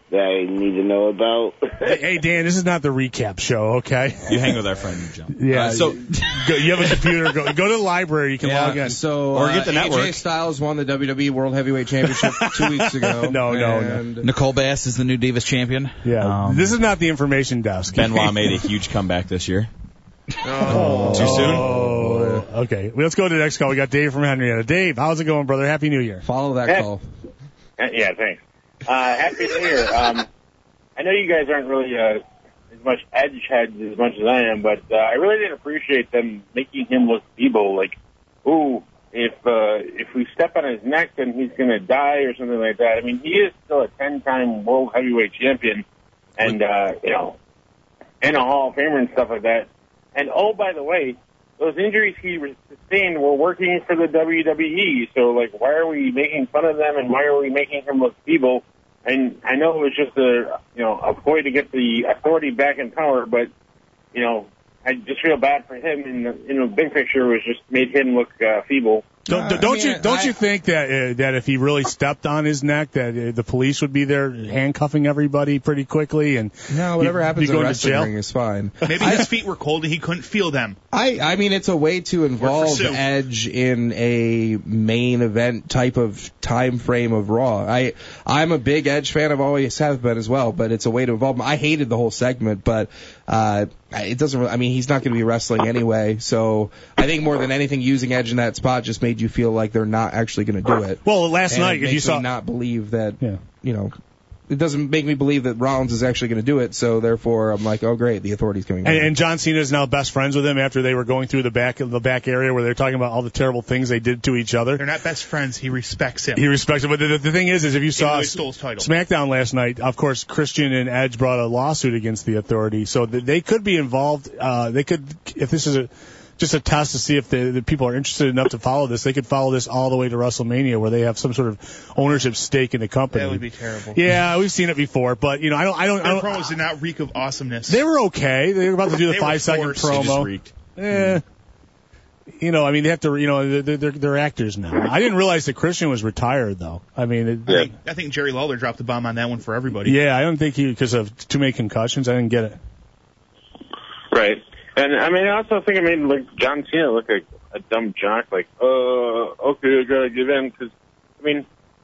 S17: that I need to know about?
S4: Hey, hey, Dan, this is not the recap show, okay?
S9: You hang with our friend, John.
S4: Yeah.
S9: Uh, so
S4: go, you have a computer. Go, go to the library. You can
S1: Yeah,
S4: log in.
S1: So,
S9: Or get the
S1: uh,
S9: network.
S1: A J Styles won the W W E World Heavyweight Championship two weeks ago.
S4: No, no,
S1: and
S4: no.
S10: Nicole Bass is the new Divas champion.
S4: Yeah.
S10: Um,
S4: this is not the information desk.
S9: Benoit made a huge comeback this year.
S4: Oh.
S9: Too soon?
S4: Oh. Okay. Well, let's go to the next call. We got Dave from Henrietta. Dave, how's it going, brother? Happy New Year.
S1: Follow that
S18: Hey.
S1: call.
S18: Yeah, thanks. Uh, happy New Year. Um, I know you guys aren't really uh, as much edge heads as much as I am, but uh, I really didn't appreciate them making him look feeble. Like, ooh, if uh, if we step on his neck, then he's going to die or something like that. I mean, he is still a ten-time world heavyweight champion, and uh, you know, and a Hall of Famer and stuff like that. And oh, by the way, those injuries he sustained were working for the W W E. So, like, why are we making fun of them, and why are we making him look feeble? And I know it was just a, you know, a ploy to get the Authority back in power, but, you know, I just feel bad for him. In the, in the big picture, it was just made him look uh, feeble.
S4: Don't,
S1: Uh,
S4: don't
S1: I mean,
S4: you don't
S1: I-
S4: you think that uh, that if he really stepped on his neck, that uh, the police would be there handcuffing everybody pretty quickly, and
S1: No, whatever
S4: he'd
S1: happens
S4: be
S1: in a
S4: going to
S1: wrestling
S4: jail?
S1: ring is fine.
S8: Maybe his feet were cold and he couldn't feel them.
S1: I, I mean, it's a way to involve
S8: Sue.
S1: Edge in a main event type of time frame of Raw. I, I'm a big Edge fan. I've always have been as well, but it's a way to involve him. I hated the whole segment, but uh, it doesn't. Really, I mean, he's not going to be wrestling anyway, so I think more than anything, using Edge in that spot just made you feel like they're not actually going to do it.
S4: Well, last
S1: And
S4: night,
S1: it
S4: if you
S1: makes
S4: saw,
S1: me not believe that.
S4: Yeah.
S1: You know. It doesn't make me believe that Rollins is actually going to do it, so therefore I'm like, oh great, the Authority's coming back.
S4: and, and John Cena is now best friends with him after they were going through the back the back area where they're talking about all the terrible things they did to each other.
S8: They're not best friends. He respects him.
S4: He respects it, but the, the thing is, is if you saw
S8: Even though he stole his title.
S4: SmackDown last night, of course, Christian and Edge brought a lawsuit against the Authority, so th- they could be involved. Uh, they could, if this is a just a test to see if the, the people are interested enough to follow this, they could follow this all the way to WrestleMania, where they have some sort of ownership stake in the company.
S8: That would be terrible.
S4: Yeah, we've seen it before, but you know, I don't, I don't, I
S8: Their
S4: don't
S8: promos did not reek of awesomeness.
S4: they were okay. They were about to do the
S8: They were
S4: five second
S8: forced. They
S4: promo.
S9: just reeked.
S4: Eh. You know, I mean, they have to, you know, they're, they're, they're actors now. I didn't realize that Christian was retired, though. I mean, it,
S8: I think, I think Jerry Lawler dropped the bomb on that one for everybody.
S4: yeah, I don't think he, because of too many concussions, I didn't get it.
S18: Right. And, I mean, I also think it made like John Cena look like a dumb jock, like, uh, okay, I gotta give in, because, I mean,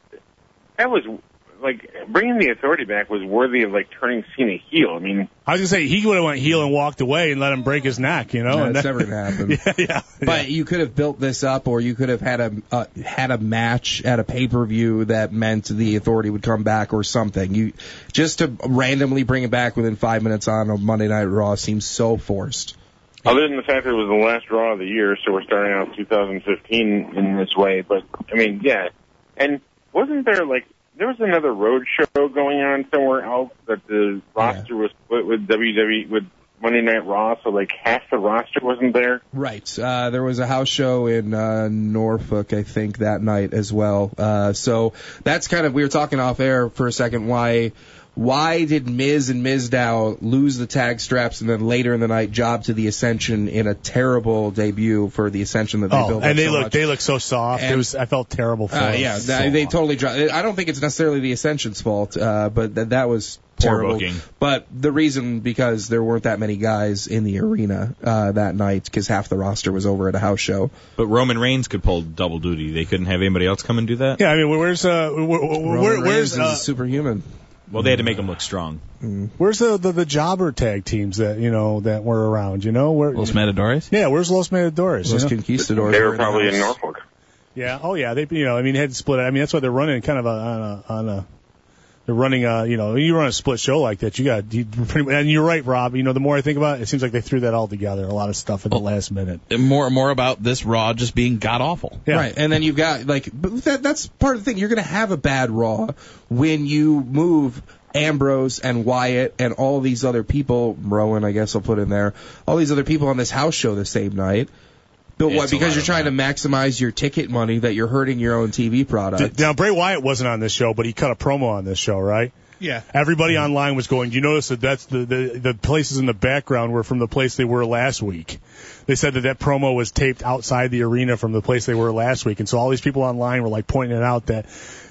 S18: that was, like, bringing the Authority back was worthy of, like, turning Cena heel. I mean,
S4: I was gonna say he would have went heel and walked away and let him break his neck, you know.
S1: No,
S4: and
S1: it's
S4: that-
S1: never gonna happen.
S4: yeah, yeah.
S1: But you could have built this up, or you could have had a uh, had a match at a pay per view that meant the Authority would come back or something. You just to randomly bring it back within five minutes on a Monday Night Raw seems so forced.
S18: other than the fact that it was the last Raw of the year, so we're starting out two thousand fifteen in this way. But, I mean, yeah. And wasn't there, like, there was another road show going on somewhere else that the roster was split with W W E, with Monday Night Raw, so, like, half the roster wasn't there?
S1: Right. Uh, there was a house show in uh, Norfolk, I think, that night as well. Uh, so that's kind of, we were talking off air for a second, why why did Miz and Mizdow lose the tag straps and then later in the night job to the Ascension in a terrible debut for the Ascension that they
S4: Oh,
S1: built
S4: and
S1: up
S4: they
S1: so
S4: look
S1: much.
S4: they look so soft.
S1: And-
S4: it was I felt terrible for
S1: Uh,
S4: them.
S1: yeah,
S4: So
S1: they, they totally dropped. I don't think it's necessarily the Ascension's fault, uh, but that that was
S9: Poor
S1: terrible.
S9: booking.
S1: But the reason, because there weren't that many guys in the arena uh, that night, because half the roster was over at a house show.
S9: But Roman Reigns could pull double duty. They couldn't have anybody else come and do that?
S4: Yeah, I mean, where's uh, where,
S1: Roman
S4: where,
S1: Reigns
S4: where's
S1: is
S4: uh,
S1: superhuman.
S9: Well, they had to make him look strong.
S4: where's the, the the jobber tag teams that you know that were around? You know, where
S10: Los Matadores?
S4: Yeah, where's Los Matadores?
S1: Those
S4: you know?
S1: conquistadors.
S18: They
S1: were
S18: were
S1: in the
S18: probably in
S1: house.
S18: Norfolk.
S4: Yeah. Oh, yeah. They, you know, I mean, they had to split it. I mean, that's why they're running kind of a, on a, on a, they're running a, you know, when you run a split show like that, you got, you pretty, and you're right, Rob. You know, the more I think about it, it seems like they threw that all together, a lot of stuff at the last minute.
S10: More more about this Raw just being god awful.
S4: Yeah.
S1: Right, and then you've got, like, but that, that's part of the thing. You're going to have a bad Raw when you move Ambrose and Wyatt and all these other people, Rowan, I guess I'll put in there, all these other people on this house show the same night. But
S9: It's
S1: what?
S9: a
S1: Because
S9: lot
S1: you're
S9: of
S1: trying to maximize your ticket money, that you're hurting your own T V product.
S4: Now, Bray Wyatt wasn't on this show, but he cut a promo on this show, right?
S8: Yeah.
S4: Everybody online was going, do you notice that that's the, the, the places in the background were from the place they were last week? They said that that promo was taped outside the arena from the place they were last week. And so all these people online were like pointing it out that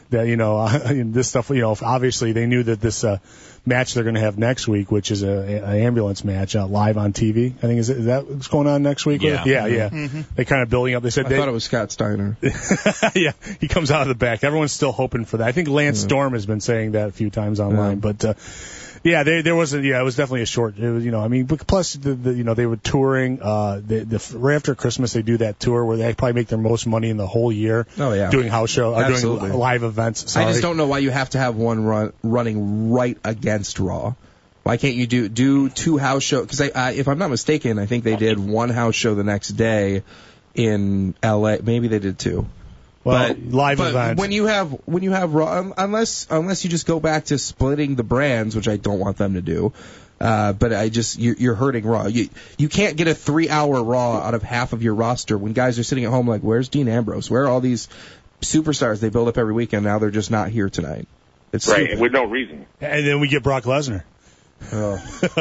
S4: that, you know, uh, this stuff, you know, obviously they knew that this uh, match they're going to have next week, which is a, a ambulance match uh, live on T V. I think is, it, is that what's going on next week?
S9: Yeah.
S4: Yeah, yeah.
S8: Mm-hmm.
S4: They kind of building up. They said
S1: I
S4: they,
S1: thought it was Scott Steiner.
S4: yeah, he comes out of the back. Everyone's still hoping for that. I think Lance
S1: Yeah.
S4: Storm has been saying that a few times online,
S1: Yeah.
S4: but uh, yeah, there there was a, yeah, it was definitely a short. It was, you know, I mean, but plus the, the you know they were touring. Uh, the, the right after Christmas they do that tour where they probably make their most money in the whole year.
S1: Oh, yeah.
S4: doing house show, uh, doing
S1: Absolutely.
S4: live events. Sorry.
S1: I just don't know why you have to have one run, running right against Raw. Why can't you do do two house shows? Because I, I, if I'm not mistaken, I think they did one house show the next day in L A. Maybe they did two.
S4: Well,
S1: but
S4: live
S1: but
S4: event.
S1: when you have when you have Raw, um, unless unless you just go back to splitting the brands, which I don't want them to do. Uh, but I just you're, you're hurting Raw. You you can't get a three hour Raw out of half of your roster when guys are sitting at home like, where's Dean Ambrose? Where are all these superstars they build up every weekend? Now they're just not here tonight. It's
S18: Right,
S1: stupid.
S18: with no reason.
S4: And then we get Brock Lesnar.
S1: Oh.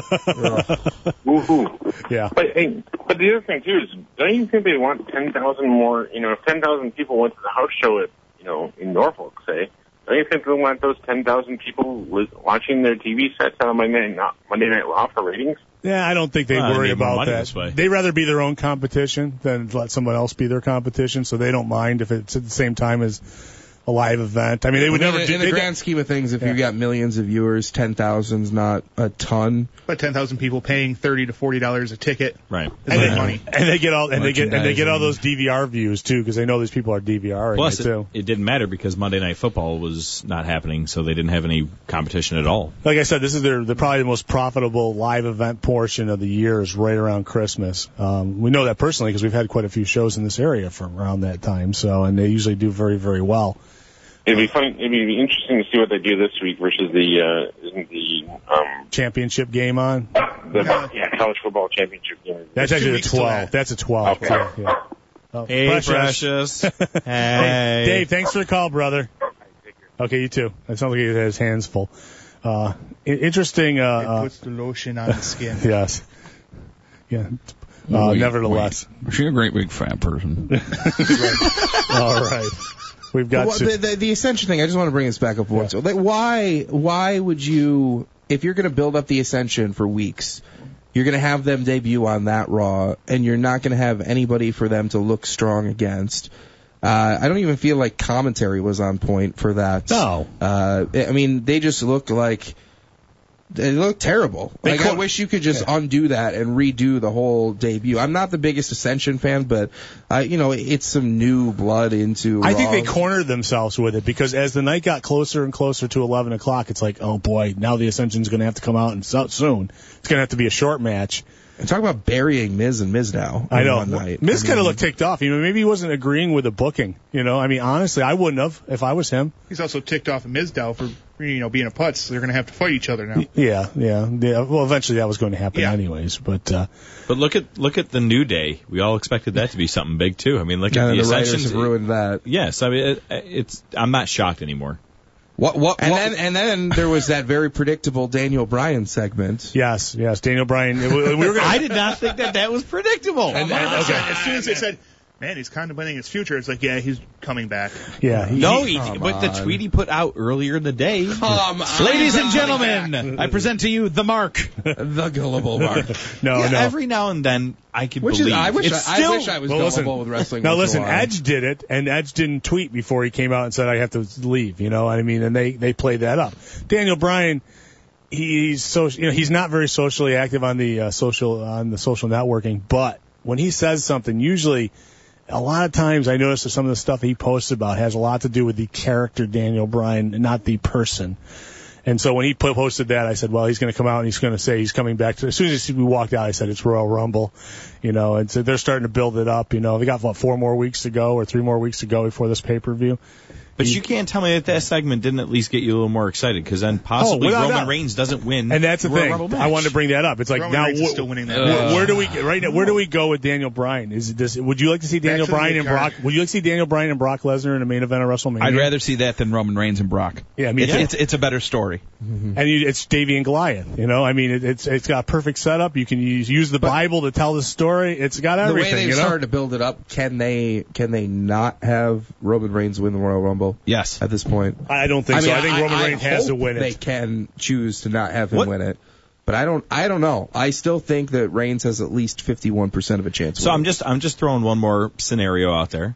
S18: Woohoo.
S4: Yeah.
S18: But, hey, but the other thing, too, is don't you think they want ten thousand more, you know, if ten thousand people went to the house show at, you know, in Norfolk, say, don't you think they want those ten thousand people li- watching their T V sets on Monday Night, Monday Night Raw for ratings?
S4: Yeah, I don't think they
S9: Well, they
S4: worry
S9: need more
S4: about
S9: money
S4: that.
S9: this way.
S4: They rather be their own competition than let someone else be their competition, so they don't mind if it's at the same time as a live event. I mean, they would
S1: I mean,
S4: never
S1: in,
S4: do
S1: in the
S4: they-
S1: grand scheme of things, if
S4: Yeah.
S1: you got millions of viewers, ten thousand's not a ton.
S8: But ten thousand people paying thirty to forty dollars a ticket.
S9: Right.
S8: Is
S4: and,
S8: like
S4: they,
S8: money.
S4: and they get all and they get and they get all
S9: Merchandising.
S4: those D V R views too because they know these people are DVRing
S9: Plus,
S4: it
S9: it,
S4: too.
S9: it didn't matter because Monday Night Football was not happening, so they didn't have any competition at all.
S4: Like I said, this is their the probably the most profitable live event portion of the year is right around Christmas. Um, we know that personally because we've had quite a few shows in this area from around that time. So and they usually do very very well.
S18: It'd be fun. It'd be interesting to see what they do this week versus the uh, isn't the um
S4: Championship game on.
S18: the yeah college football championship game.
S4: That's
S8: Two
S4: actually a
S8: weeks till
S4: twelve.
S8: that.
S4: That's a twelve.
S18: Okay.
S4: Yeah, yeah. Oh,
S9: Hey, Precious.
S4: Hey,
S9: Hey.
S4: Dave, thanks for the call, brother. Okay, you too. It sounds like he has his hands full. Uh, i- interesting. Uh,
S8: It
S4: uh,
S8: puts the lotion on the skin.
S4: yes. Yeah. Uh,
S19: Wait,
S4: nevertheless.
S19: wait. She's a great big fat person.
S4: All right. We've got
S1: Well,
S4: to-
S1: the, the, the Ascension thing, I just want to bring this back up once. Like, why, why would you, if you're going to build up the Ascension for weeks, you're going to have them debut on that Raw, and you're not going to have anybody for them to look strong against. Uh, I don't even feel like commentary was on point for that.
S4: No.
S1: Uh, I mean, they just looked like, they look terrible.
S4: They
S1: Like, I
S4: cor-
S1: wish you could just undo that and redo the whole debut. I'm not the biggest Ascension fan, but I, you know, it's some new blood into.
S4: I think
S1: Raw.
S4: they cornered themselves with it because as the night got closer and closer to eleven o'clock, it's like, oh boy, now the Ascension's going to have to come out and so soon. It's going to have to be a short match.
S1: And talk about burying Miz and Miz now.
S4: I
S1: in
S4: know.
S1: One night.
S4: Miz
S1: I
S4: kind of
S1: mean,
S4: looked ticked off. You know, maybe he wasn't agreeing with the booking. You know, I mean, honestly, I wouldn't have if I was him.
S8: He's also ticked off at Mizdow for you know being a putz. So they're going to have to fight each other now.
S4: Yeah, yeah, yeah. Well, eventually that was going to happen
S8: Yeah.
S4: anyways. But uh,
S9: But look at look at the New Day. We all expected that to be something big too. I mean, look
S1: Yeah,
S9: at the
S1: the writers
S9: Ascension.
S1: have ruined that.
S9: Yes, I mean it, it's. I'm not shocked anymore.
S1: What? What? And then and then there was that very predictable Daniel Bryan segment.
S4: yes, yes, Daniel Bryan. We, we were gonna,
S9: I did not think that that was predictable.
S8: And, and okay. As soon as they said, "Man, he's contemplating his future," it's like, yeah, he's coming back.
S4: yeah, he,
S9: No,
S4: he-
S9: he, but the tweet he put out earlier in the day.
S1: Come on,
S10: Ladies and gentlemen, I present to you the Mark.
S1: the gullible Mark.
S4: no,
S9: yeah,
S4: no.
S9: every now and then I can
S1: Which
S9: believe.
S1: is, I wish
S9: it's
S1: I,
S9: still,
S1: I wish I was
S4: Well,
S1: gullible
S4: listen,
S1: with wrestling.
S4: Now
S1: once in
S4: listen,
S1: a while.
S4: Edge did it, and Edge didn't tweet before he came out and said I have to leave. You know what I mean? And they they played that up. Daniel Bryan, he's so you know he's not very socially active on the uh, social on the social networking, but when he says something, usually a lot of times I notice that some of the stuff he posts about has a lot to do with the character Daniel Bryan, not the person. And so when he po- posted that, I said, well, he's going to come out and he's going to say he's coming back to, as soon as we walked out, I said, it's Royal Rumble, you know, and so they're starting to build it up, you know, they got, what, four more weeks to go or three more weeks to go before this pay-per-view.
S9: But you can't tell me that that segment didn't at least get you a little more excited, because then possibly
S4: Oh, without
S9: Roman
S4: doubt.
S9: Reigns doesn't win.
S4: And that's the
S9: Royal
S4: thing.
S9: Rumble match.
S4: I wanted to bring that up. It's like
S8: Roman
S4: now,
S8: Reigns is
S4: wh-
S8: still winning that.
S4: where,
S8: match.
S4: where do we right now? Where do we go with Daniel Bryan? Is this? Would you like to see Daniel
S8: to the
S4: Bryan and
S8: mid-card.
S4: Brock? Would you like to see Daniel Bryan and Brock Lesnar in a main event of WrestleMania?
S10: I'd rather see that than Roman Reigns and Brock.
S4: Yeah, me
S10: it's,
S4: too.
S10: it's it's a better story.
S4: And you, it's Davey and Goliath. You know, I mean, it, it's it's got a perfect setup. You can use, use the Bible to tell the story. It's got
S1: the
S4: everything.
S1: way they've
S4: you know?
S1: started to build it up, can they can they not have Roman Reigns win the Royal Rumble? Rumble.
S10: Yes.
S1: At this point.
S4: I don't think
S1: I
S4: so.
S1: mean,
S4: I think Roman
S1: I
S4: Reigns has to
S1: hope
S4: win it.
S1: They can choose to not have him
S4: What?
S1: win it. But I don't I don't know. I still think that Reigns has at least fifty-one percent of a chance.
S9: So I'm just I'm just throwing one more scenario out there.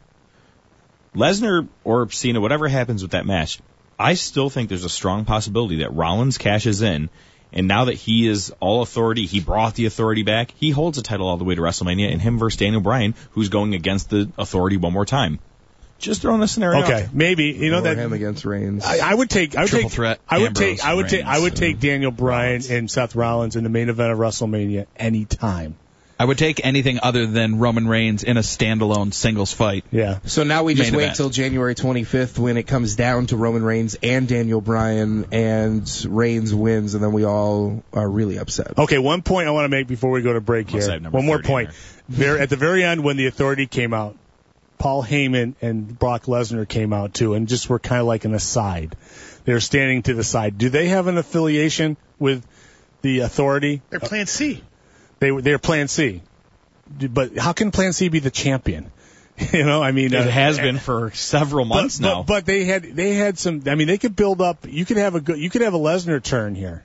S9: Lesnar or Cena, whatever happens with that match, I still think there's a strong possibility that Rollins cashes in, and now that he is all authority, he brought the authority back, he holds the title all the way to WrestleMania, and him versus Daniel Bryan, who's going against the authority one more time. Just throwing this scenario
S4: Okay,
S9: out there.
S4: maybe you know
S1: Or
S4: that
S1: him against Reigns.
S4: I, I would take I would
S10: Triple
S4: take
S10: threat,
S4: I would
S10: Ambrose,
S4: take I would take I would
S10: Reigns,
S4: take Daniel Bryan and Seth Rollins in the main event of WrestleMania anytime.
S10: I would take anything other than Roman Reigns in a standalone singles fight.
S4: Yeah.
S1: So now we just
S10: Main
S1: wait
S10: event.
S1: till January twenty-fifth when it comes down to Roman Reigns and Daniel Bryan, and Reigns wins, and then we all are really upset.
S4: Okay, one point I want to make before we go to break
S9: Unless I
S4: here.
S9: have number
S4: One more
S9: thirty
S4: point. There at the very end when the authority came out, Paul Heyman and Brock Lesnar came out too, and just were kind of like an aside. They were standing to the side. Do they have an affiliation with the authority?
S8: They're Plan C.
S4: They they're Plan C. But how can Plan C be the champion? You know, I mean,
S9: It
S4: uh,
S9: has been for several months
S4: but,
S9: now.
S4: But, but they had they had some. I mean, they could build up. You could have a good. You could have a Lesnar turn here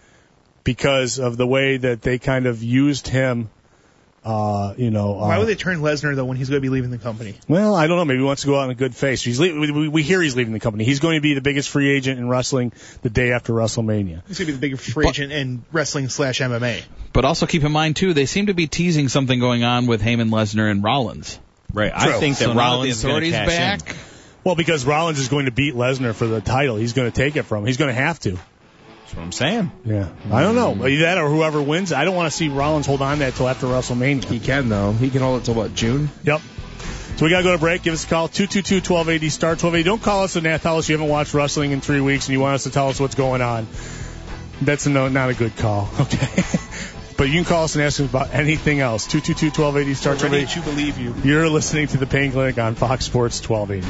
S4: because of the way that they kind of used him. Uh, you know. Uh,
S8: Why would they turn Lesnar, though, when he's going to be leaving the company?
S4: Well, I don't know. Maybe he wants to go out in a good face. He's le- we, we hear he's leaving the company. He's going to be the biggest free agent in wrestling the day after WrestleMania.
S8: He's going to be the biggest free agent in wrestling slash M M A.
S10: But also keep in mind, too, they seem to be teasing something going on with Heyman, Lesnar, and Rollins.
S9: Right. I
S4: True.
S9: think that
S10: So now that
S9: Rollins
S10: the
S9: is going to
S10: authority's
S9: cash
S10: back.
S9: in.
S4: Well, because Rollins is going to beat Lesnar for the title. He's going to take it from him. He's going to have to.
S9: That's what I'm saying.
S4: Yeah. I don't know. Either that or whoever wins. I don't want to see Rollins hold on to that till after WrestleMania.
S1: He can, though. He can hold it till, what, June?
S4: Yep. So we got to go to break. Give us a call, two two two, one two eight zero, star twelve eighty. Don't call us and tell us you haven't watched wrestling in three weeks and you want us to tell us what's going on. That's a no, not a good call, okay? But you can call us and ask us about anything else. two two two, one two eight zero, star twelve eighty.
S8: To believe you.
S4: You're listening to the Pain Clinic on Fox Sports twelve eighty.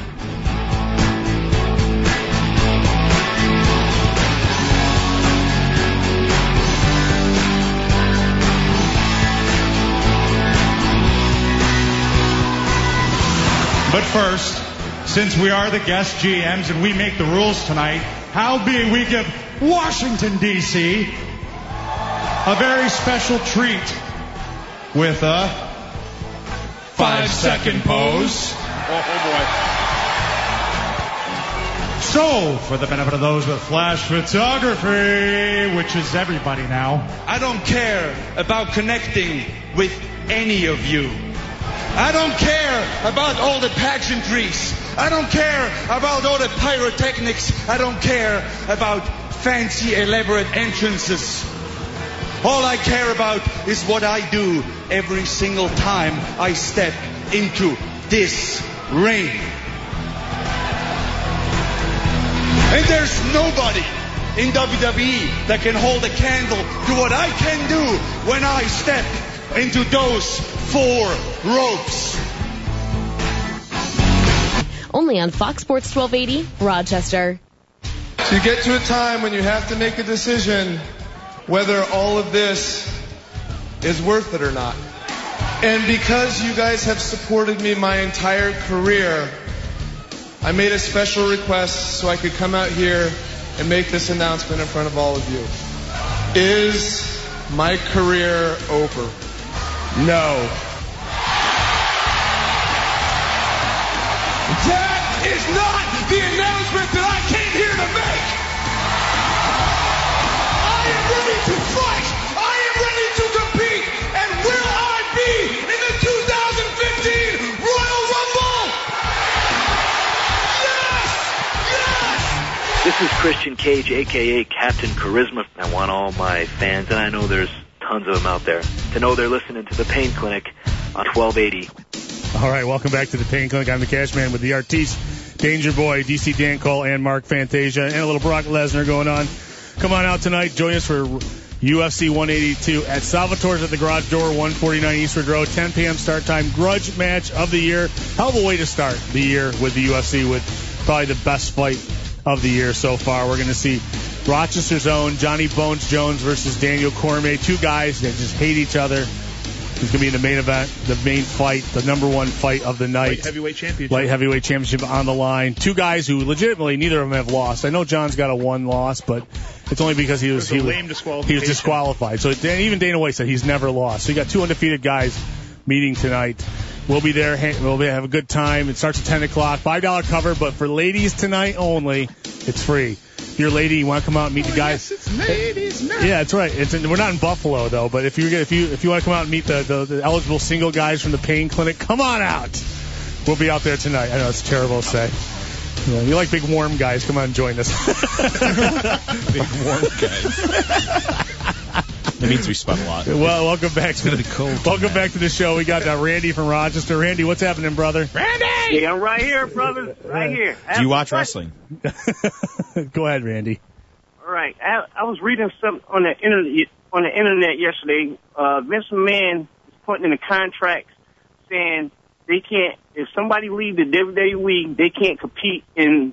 S3: But first, since we are the guest G Ms and we make the rules tonight, how be we give Washington, D C a very special treat with a five-second pose. So, for the benefit of those with flash photography, which is everybody now,
S20: I don't care about connecting with any of you. I don't care about all the pageantries. I don't care about all the pyrotechnics. I don't care about fancy, elaborate entrances. All I care about is what I do every single time I step into this ring. And there's nobody in W W E that can hold a candle to what I can do when I step into those four ropes.
S13: Only on Fox Sports twelve eighty, Rochester.
S11: So you get to a time when you have to make a decision whether all of this is worth it or not. And because you guys have supported me my entire career, I made a special request so I could come out here and make this announcement in front of all of you. Is my career over? No.
S20: That is not the announcement that I came here to make. I am ready to fight. I am ready to compete. And will I be in the two thousand fifteen Royal Rumble? Yes! Yes!
S21: This is Christian Cage, a k a. Captain Charisma. I want all my fans, and I know there's tons of them out there, to know they're listening to the Pain Clinic on twelve eighty.
S4: All right, welcome back to the Pain Clinic. I'm the Cash Man with the Artiste, Danger Boy, D C Dan Cole, and Mark Fantasia, and a little Brock Lesnar going on. Come on out tonight. Join us for U F C one eighty-two at Salvatore's at the Garage Door, one forty-nine Eastwood Road, ten p.m. start time. Grudge match of the year. Hell of a way to start the year with the U F C, with probably the best fight of the year so far. We're going to see Rochester's own Johnny Bones Jones versus Daniel Cormier, two guys that just hate each other. He's going to be in the main event, the main fight, the number one fight of the night.
S8: Light heavyweight championship.
S4: Light heavyweight championship on the line. Two guys who legitimately neither of them have lost. I know John's got a one loss, but it's only because he was
S8: It was
S4: he,
S8: a lame
S4: was,
S8: disqualification.
S4: he was disqualified. So Dan, even Dana White said he's never lost. So you got two undefeated guys meeting tonight. We'll be there. We'll be, have a good time. It starts at ten o'clock. five dollars cover, but for ladies tonight only, it's free. If you're a lady, you want to come out and meet
S8: oh,
S4: the guys.
S8: Yes, it's ladies night.
S4: Yeah, that's right. It's in, we're not in Buffalo though, but if you if you if you want to come out and meet the, the, the eligible single guys from the Pain Clinic, come on out. We'll be out there tonight. I know it's terrible to say. Yeah, you like big warm guys? Come on, join us.
S9: Big warm guys. That means we sweat a lot.
S4: Well, welcome back.
S19: It's gonna be cold.
S4: Welcome back to the show. We got uh, Randy from Rochester. Randy, what's happening, brother?
S2: Randy! Yeah, I'm right here, brother. Right here.
S9: Do you watch wrestling?
S4: Go ahead, Randy.
S2: All right. I, I was reading something on the internet on the internet yesterday. Uh, Vince McMahon is putting in a contract saying they can't. If somebody leave the W W E, they can't compete in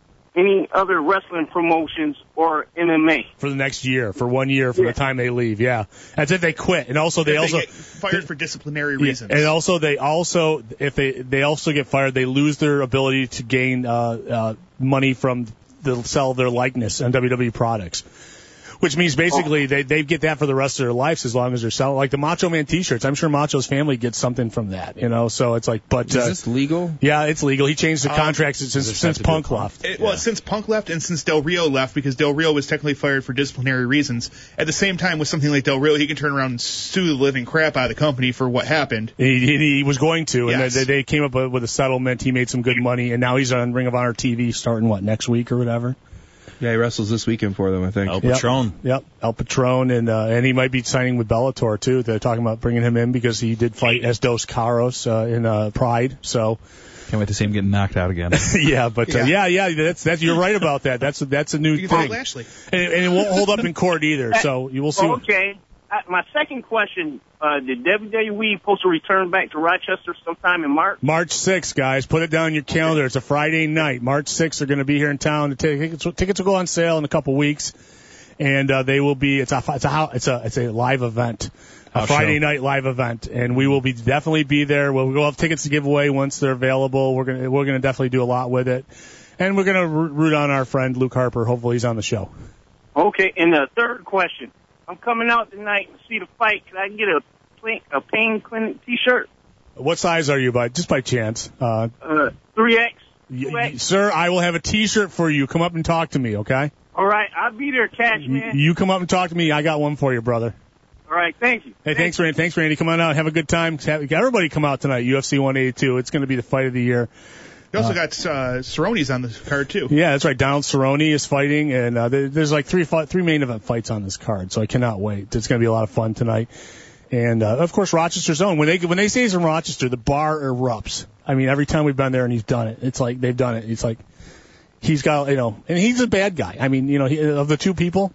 S2: any other wrestling promotions or M M A
S4: for the next year, for one year from yeah. the time they leave. Yeah, that's if they quit, and also they
S8: if
S4: also
S8: they get fired for disciplinary
S4: yeah,
S8: reasons.
S4: And also they also if they they also get fired, they lose their ability to gain uh, uh, money from the sell their likeness on W W E products. Which means basically oh. they they get that for the rest of their lives as long as they're selling like the Macho Man T-shirts. I'm sure Macho's family gets something from that, you know. So it's like, but
S1: is
S4: uh,
S1: this legal?
S4: Yeah, it's legal. He changed the
S8: um,
S4: contracts since since Punk left.
S8: It, well,
S4: yeah.
S8: since Punk left and since Del Rio left, because Del Rio was technically fired for disciplinary reasons. At the same time, with something like Del Rio, he can turn around and sue the living crap out of the company for what happened.
S4: He, he, he was going to, and
S8: yes.
S4: they, they came up with a settlement. He made some good money, and now he's on Ring of Honor T V starting what next week or whatever.
S1: Yeah, he wrestles this weekend for them, I think.
S9: El Patron.
S4: Yep, yep. El Patron, and uh, and he might be signing with Bellator too. They're talking about bringing him in because he did fight as Dos Caros uh, in uh, Pride. So
S19: can't wait to see him getting knocked out again.
S4: yeah, but uh, yeah. yeah, yeah, that's that's you're right about that. That's that's a new
S8: you
S4: thing,
S8: Lashley.
S4: And, and it won't hold up in court either. So you will see.
S2: Okay. I, my second question, uh, did W W E supposed to return back to Rochester sometime in March?
S4: March sixth, guys. Put it down in your calendar. It's a Friday night. March sixth, they're going to be here in town. The tickets, tickets will go on sale in a couple weeks, and uh, they will be. It's a it's a it's a it's a live event, a
S19: House
S4: Friday
S19: show.
S4: night live event, and we will be definitely be there. We'll, we'll have tickets to give away once they're available. We're gonna we're gonna definitely do a lot with it, and we're gonna root on our friend Luke Harper. Hopefully, he's on the show.
S2: Okay, and the third question. I'm coming out tonight to see the fight. Can I get a a Pain Clinic T-shirt?
S4: What size are you, by just by chance? Uh,
S2: uh, three X.
S4: Y- y- sir, I will have a T-shirt for you. Come up and talk to me, okay?
S2: All right, I'll be there, Cash Man.
S4: You come up and talk to me. I got one for you, brother.
S2: All right, thank you.
S4: Hey,
S2: thank
S4: thanks, Randy. Thanks, Randy. Come on out. Have a good time. Have, everybody come out tonight. U F C one eighty-two. It's going to be the fight of the year.
S8: You also
S4: uh,
S8: got uh, Cerrone's on the card, too.
S4: Yeah, that's right. Donald Cerrone is fighting, and uh, there, there's like three three main event fights on this card, so I cannot wait. It's going to be a lot of fun tonight. And, uh, of course, Rochester's own. When they when they say he's in Rochester, the bar erupts. I mean, every time we've been there and he's done it, it's like they've done it. It's like he's got, you know, and he's a bad guy. I mean, you know, he, of the two people,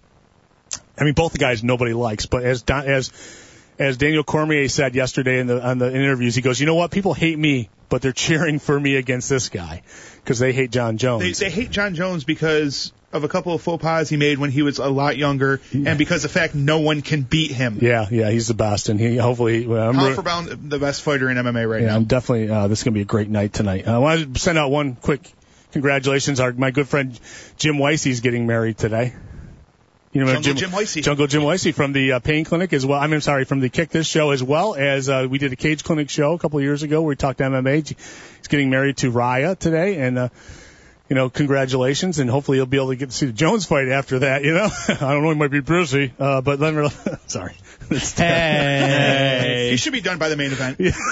S4: I mean, both the guys nobody likes, but as as as Daniel Cormier said yesterday in the on the interviews, he goes, you know what? People hate me, but they're cheering for me against this guy because they hate John Jones.
S8: They, they hate John Jones because of a couple of faux pas he made when he was a lot younger, yeah. and because of the fact no one can beat him.
S4: Yeah, yeah, he's the best, and he hopefully. Well, I'm
S8: Colin Brown, the best fighter in M M A right
S4: yeah,
S8: now.
S4: I'm definitely. Uh, this is gonna be a great night tonight. Uh, I want to send out one quick congratulations. Our my good friend Jim Weissey's getting married today. You know,
S8: Jungle
S4: Jim,
S8: Jim Weissey.
S4: Jungle Jim Weissey from the uh, Pain Clinic as well. I mean, sorry, from the Kick This show as well as uh, we did a Cage Clinic show a couple of years ago where we talked M M A. He's getting married to Raya today, and uh, you know, congratulations, and hopefully he'll be able to get to see the Jones fight after that. You know, I don't know, he might be busy, uh, but let me. Sorry.
S8: Hey. He should be done by the main event.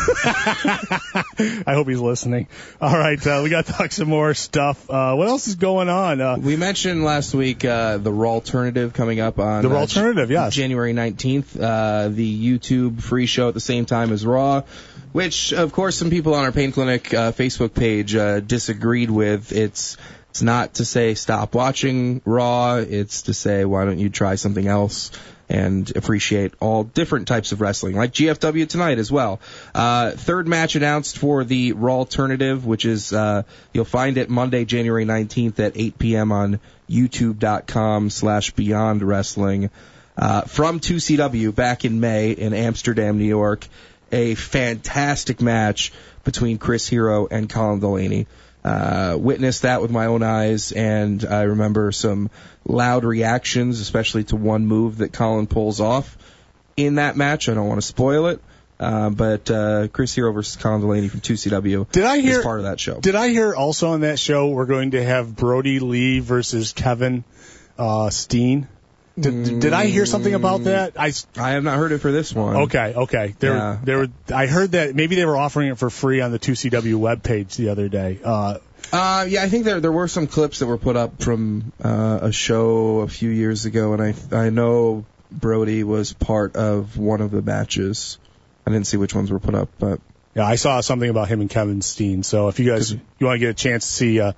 S4: I hope he's listening. All right, uh, we got to talk some more stuff. Uh, what else is going on? Uh,
S1: we mentioned last week uh, the Raw Alternative coming up on
S4: the Raw
S1: uh,
S4: Alternative, yes,
S1: January nineteenth. Uh, the YouTube free show at the same time as Raw, which of course some people on our Pain Clinic uh, Facebook page uh, disagreed with. It's it's not to say stop watching Raw. It's to say why don't you try something else and appreciate all different types of wrestling, like G F W tonight as well. Uh, third match announced for the Raw Alternative, which is, uh, you'll find it Monday, January nineteenth at eight p.m. on youtube.com slash Beyond Wrestling. Uh, from two C W back in May in Amsterdam, New York, a fantastic match between Chris Hero and Colin Delaney. Uh, witnessed that with my own eyes, and I remember some loud reactions, especially to one move that Colin pulls off in that match. I don't want to spoil it, uh, but uh, Chris Hero versus Colin Delaney from two C W
S4: Did I hear,
S1: is part of that show.
S4: Did I hear also on that show we're going to have Brody Lee versus Kevin uh, Steen? Did, mm, did I hear something about that? I,
S1: I have not heard it for this one.
S4: Okay, okay. There,
S1: yeah.
S4: there were. I heard that maybe they were offering it for free on the two C W webpage the other day. Uh,
S1: uh, yeah, I think there there were some clips that were put up from uh, a show a few years ago, and I I know Brody was part of one of the matches. I didn't see which ones were put up, but
S4: yeah, I saw something about him and Kevin Steen. So if you guys you want to get a chance to see uh,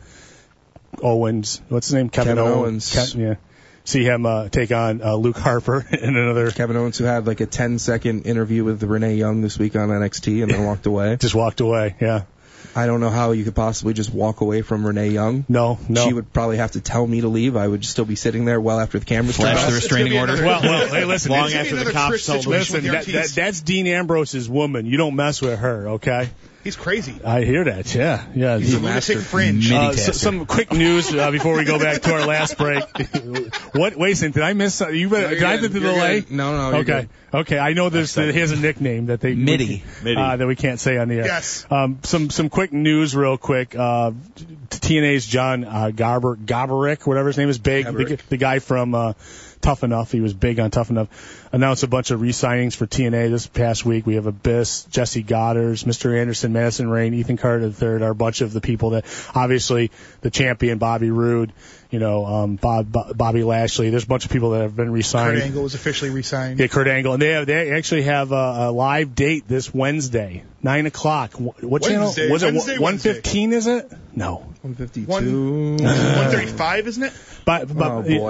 S4: Owens, what's his name? Kevin,
S1: Kevin
S4: Owens.
S1: Owens.
S4: Ke- yeah. See him uh, take on uh, Luke Harper in another.
S1: Kevin Owens, who had like a ten second interview with Renee Young this week on N X T and then walked away.
S4: Just walked away, yeah.
S1: I don't know how you could possibly just walk away from Renee Young.
S4: No, no.
S1: She would probably have to tell me to leave. I would still be sitting there well after the cameras turned off.
S10: Flash the restraining order.
S4: Well, well, hey, listen.
S9: Long after the cops told me.
S4: Listen, that, that, that's Dean Ambrose's woman. You don't mess with her, okay?
S8: He's crazy.
S4: I hear that, yeah. yeah.
S8: He's a lunatic fringe.
S4: Uh, so, some quick news uh, before we go back to our last break. What, Wason, did I miss something? You,
S1: no,
S4: did I have to delay?
S1: Good. No, no, you're
S4: Okay.
S1: Good.
S4: Okay, I know there's, he has a nickname that they
S10: Mitty.
S4: We, uh, that we can't say on the air.
S8: Yes.
S4: Um, some some quick news, real quick. Uh, T N A's John uh, Garber Garberick, whatever his name is, big the, the guy from uh, Tough Enough. He was big on Tough Enough. Announced a bunch of re-signings for T N A this past week. We have Abyss, Jesse Goddard, Mister Anderson, Madison Rain, Ethan Carter the third are a bunch of the people that obviously the champion Bobby Roode, you know, um, Bob, Bob, Bobby Lashley. There's a bunch of people that have been re-signed.
S8: Kurt Angle was officially re-signed.
S4: Yeah, Kurt Angle, and they have, they actually have a, a live date this Wednesday, nine o'clock. What
S8: Wednesday,
S4: channel was
S8: Wednesday,
S4: it? One fifteen, is it? No,
S1: one fifty-two.
S8: One thirty-five, isn't it?
S4: But, but,
S1: oh boy.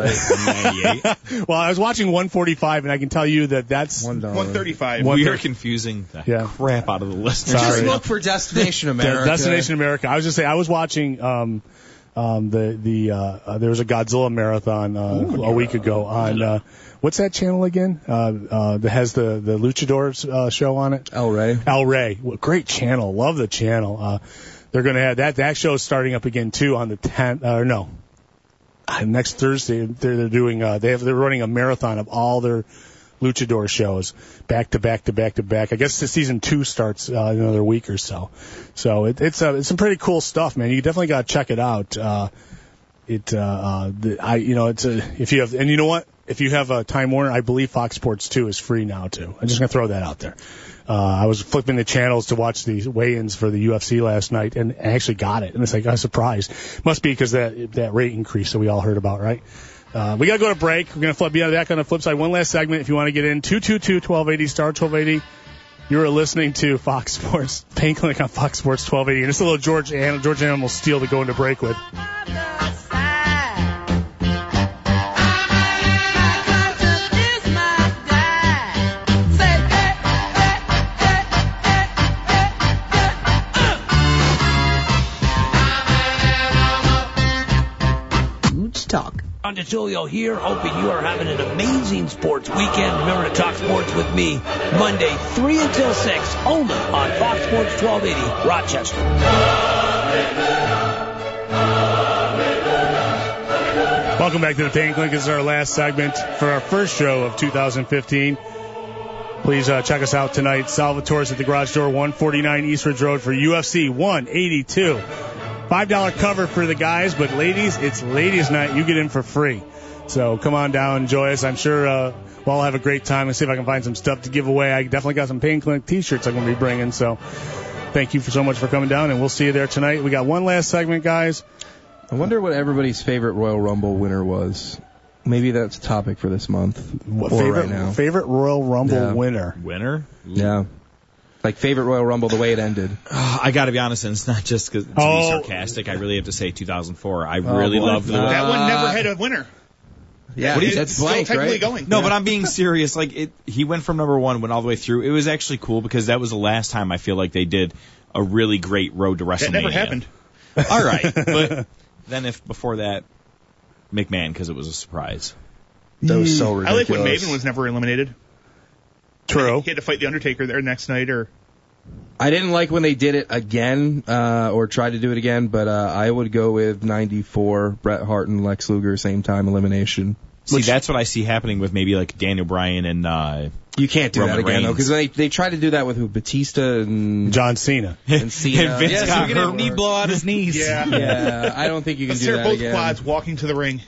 S4: Well, I was watching one forty-five, and I can tell you that that's
S8: one thirty-five.
S9: We are confusing the
S4: yeah.
S9: crap out of the listeners.
S1: Just look for Destination America.
S4: Destination America. I was just saying, I was watching um, um, the the uh, uh, there was a Godzilla marathon uh, Ooh, a week ago on uh, what's that channel again? Uh, uh, that has the the Luchadors uh, show on it.
S1: El Rey.
S4: El Rey. Great channel. Love the channel. Uh, they're going to have that. That show is starting up again too on the tenth. Or uh, no. Uh, next Thursday, they're, they're doing. Uh, they have. They're running a marathon of all their Luchador shows, back to back to back to back. I guess the season two starts uh, in another week or so. So it, it's uh, it's some pretty cool stuff, man. You definitely got to check it out. Uh, it uh, uh, the, I you know it's a, if you have and you know what if you have a Time Warner, I believe Fox Sports two is free now too. I'm just gonna throw that out there. Uh, I was flipping the channels to watch the weigh-ins for the U F C last night, and I actually got it. And it's like, I was surprised. Must be because that that rate increase that we all heard about, right? Uh, we got to go to break. We're going to flip, be back on the flip side. One last segment if you want to get in. two two two, twelve eighty, star twelve eighty. You are listening to Fox Sports, Pain Clinic on Fox Sports twelve eighty. And it's a little George, An- George Animal Steel to go into break with.
S5: Talk. Don DeTulio here, hoping you are having an amazing sports weekend. Remember to talk sports with me Monday, three until six, only on Fox Sports twelve eighty, Rochester.
S4: Welcome back to the Pain Clinic. This is our last segment for our first show of two thousand fifteen. Please uh, check us out tonight. Salvatore's at the Garage Door, one forty-nine Eastridge Road for U F C one eighty-two. five dollar cover for the guys, but ladies, it's ladies' night. You get in for free. So come on down, enjoy us. I'm sure uh, we'll all have a great time. Let's see if I can find some stuff to give away. I definitely got some Pain Clinic t-shirts I'm going to be bringing. So thank you for so much for coming down, and we'll see you there tonight. We got one last segment, guys.
S1: I wonder what everybody's favorite Royal Rumble winner was. Maybe that's a topic for this month.
S4: What,
S1: or
S4: favorite,
S1: right now.
S4: Favorite Royal Rumble
S1: yeah.
S4: winner.
S9: Winner?
S1: Yeah. Like favorite Royal Rumble, the way it ended.
S9: Uh, I got to be honest, and it's not just 'cause to
S4: oh.
S9: be sarcastic. I really have to say two thousand four. I really
S1: boy.
S9: loved the
S1: Uh,
S8: that one never had a winner.
S1: Yeah,
S9: what
S8: it's
S1: that's
S8: still
S1: blank,
S8: technically
S1: right?
S8: going.
S9: No,
S8: yeah.
S9: but I'm being serious. Like it, he went from number one, went all the way through. It was actually cool because that was the last time I feel like they did a really great road to WrestleMania.
S8: That never happened.
S9: All right, but then if before that, McMahon because it was a surprise.
S1: That was so ridiculous.
S8: I like when Maven was never eliminated.
S4: True.
S8: He had to fight The Undertaker there next night, or...
S1: I didn't like when they did it again, uh, or tried to do it again, but uh, I would go with ninety-four, Bret Hart and Lex Luger, same time elimination.
S9: See,
S1: Which,
S9: that's what I see happening with maybe like Daniel Bryan and uh,
S1: you can't do
S9: Roman
S1: that again, though,
S9: Reigns.
S1: because they, they tried to do that with who? Batista and...
S4: John Cena.
S1: And Cena.
S9: And Vince
S10: Yeah, so
S9: got
S10: we can have
S9: hurt.
S10: knee blow out his knees.
S8: Yeah.
S1: Yeah, I don't think you can
S8: Let's
S1: do
S8: hear
S1: that
S8: both
S1: again.
S8: quads walking to the ring.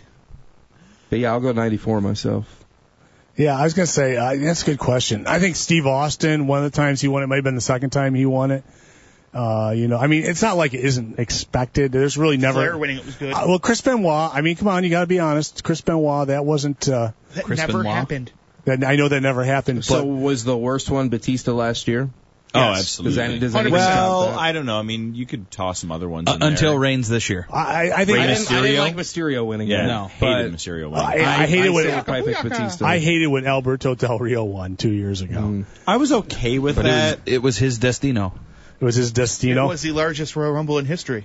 S1: But yeah, I'll go ninety-four myself.
S4: Yeah, I was going to say, uh, that's a good question. I think Steve Austin, one of the times he won it, might have been the second time he won it. Uh, you know, I mean, it's not like it isn't expected. There's really never.
S8: Flair winning it was good.
S4: Uh, well, Chris Benoit, I mean, come on, you got to be honest. Chris Benoit, that wasn't. Uh,
S8: that
S10: Chris
S8: never
S10: Benoit?
S8: happened.
S4: that, I know that never happened.
S1: So
S4: But
S1: was the worst one Batista last year?
S9: Oh,
S8: Yes.
S9: absolutely.
S1: Does that, does anyone
S9: well,
S1: count that?
S9: I don't know. I mean, you could toss some other ones
S10: Uh,
S9: in there.
S10: until Reigns this year.
S4: I, I think
S9: Rey
S1: I didn't, I didn't
S9: Mysterio?
S1: like Mysterio winning
S9: Yeah,
S1: it.
S9: no,
S1: but
S9: hated Mysterio winning.
S4: I, I hated
S1: I
S4: when
S1: say I'd probably pick Batista.
S4: I hated when Alberto Del Rio won two years ago.
S1: Mm.
S9: I was okay with
S10: But it
S9: that.
S10: was, it was his destino.
S4: It was his destino.
S8: It was the largest Royal Rumble in history.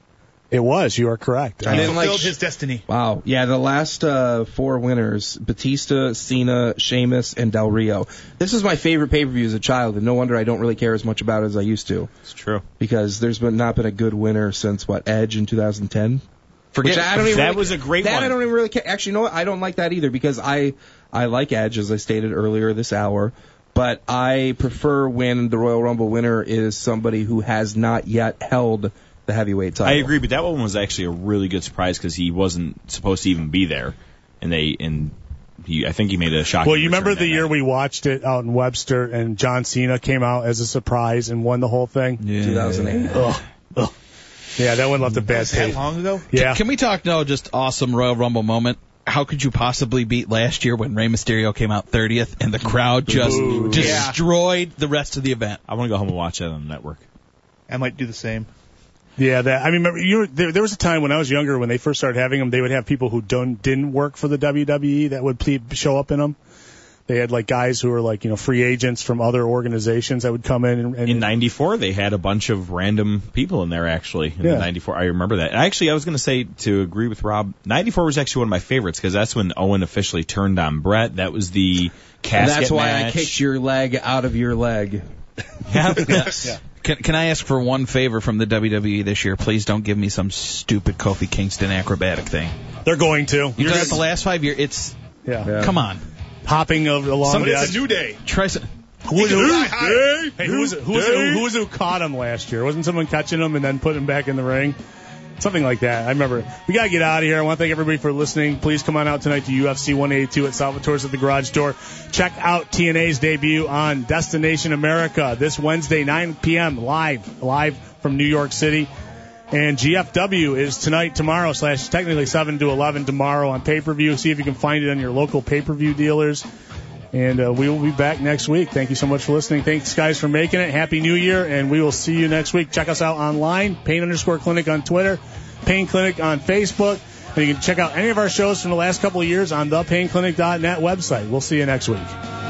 S4: It was. You are correct.
S1: I
S8: He
S1: didn't like
S8: fulfilled his destiny.
S1: Wow. Yeah, the last uh, four winners, Batista, Cena, Sheamus, and Del Rio. This is my favorite pay-per-view as a child, and no wonder I don't really care as much about it as I used to.
S9: It's true.
S1: Because there's been not been a good winner since, what, Edge in two thousand ten?
S9: Forget
S1: Which I don't even
S9: that
S1: really,
S9: was a great
S1: that
S9: one.
S1: I don't even really care. Actually, you know what? I don't like that either because I, I like Edge, as I stated earlier this hour. But I prefer when the Royal Rumble winner is somebody who has not yet held the heavyweight title.
S9: I agree, but that one was actually a really good surprise because he wasn't supposed to even be there, and they and he I think he made a shocking.
S4: Well, you remember
S9: return
S4: the
S9: that
S4: year
S9: night.
S4: we watched it out in Webster and John Cena came out as a surprise and won the whole thing?
S10: Yeah.
S1: two thousand eight.
S4: Ugh. Ugh. Yeah, that one left a bad
S8: Was that
S4: taste.
S8: long ago?
S4: Yeah.
S10: Can we talk, no, just awesome Royal Rumble moment? How could you possibly beat last year when Rey Mysterio came out thirtieth and the crowd just
S4: Ooh.
S10: destroyed the rest of the event?
S9: I want to go home and watch that on the network.
S8: I might do the same.
S4: Yeah, that I mean, remember, you were, there, there was a time when I was younger when they first started having them. They would have people who don't didn't work for the W W E that would ple- show up in them. They had like guys who were like you know free agents from other organizations that would come in and, and
S9: In ninety-four, they had a bunch of random people in there, actually. In
S4: Yeah.
S9: the ninety-four, I remember that. Actually, I was going to say, to agree with Rob, ninety-four was actually one of my favorites because that's when Owen officially turned on Brett. That was the casket
S1: That's why
S9: match.
S1: I kicked your leg out of your leg.
S9: Yeah.
S4: yeah.
S10: Can, can I ask for one favor from the W W E this year? Please don't give me some stupid Kofi Kingston acrobatic thing.
S4: They're going to.
S10: You've done it the last five years. It's
S4: Yeah.
S1: Yeah.
S10: come on.
S4: Hopping over along
S8: But
S4: the
S8: it's
S4: edge.
S8: a new day.
S10: Try some.
S4: Who was,
S8: He
S4: who,
S8: can fly high.
S4: hey, who was it? Who was it? Who was it? Who catching him last year? Wasn't someone catching him and then putting him back in the ring? Something like that. I remember. We gotta get out of here. I want to thank everybody for listening. Please come on out tonight to U F C one eighty-two at Salvatore's at the Garage Door. Check out T N A's debut on Destination America this Wednesday, nine p.m. live, live from New York City. And G F W is tonight, tomorrow, slash technically seven to eleven tomorrow on pay-per-view. See if you can find it on your local pay-per-view dealers. And uh, we will be back next week. Thank you so much for listening. Thanks, guys, for making it. Happy New Year, and we will see you next week. Check us out online, Pain underscore Clinic on Twitter, Pain Clinic on Facebook. And you can check out any of our shows from the last couple of years on the pain clinic dot net website. We'll see you next week.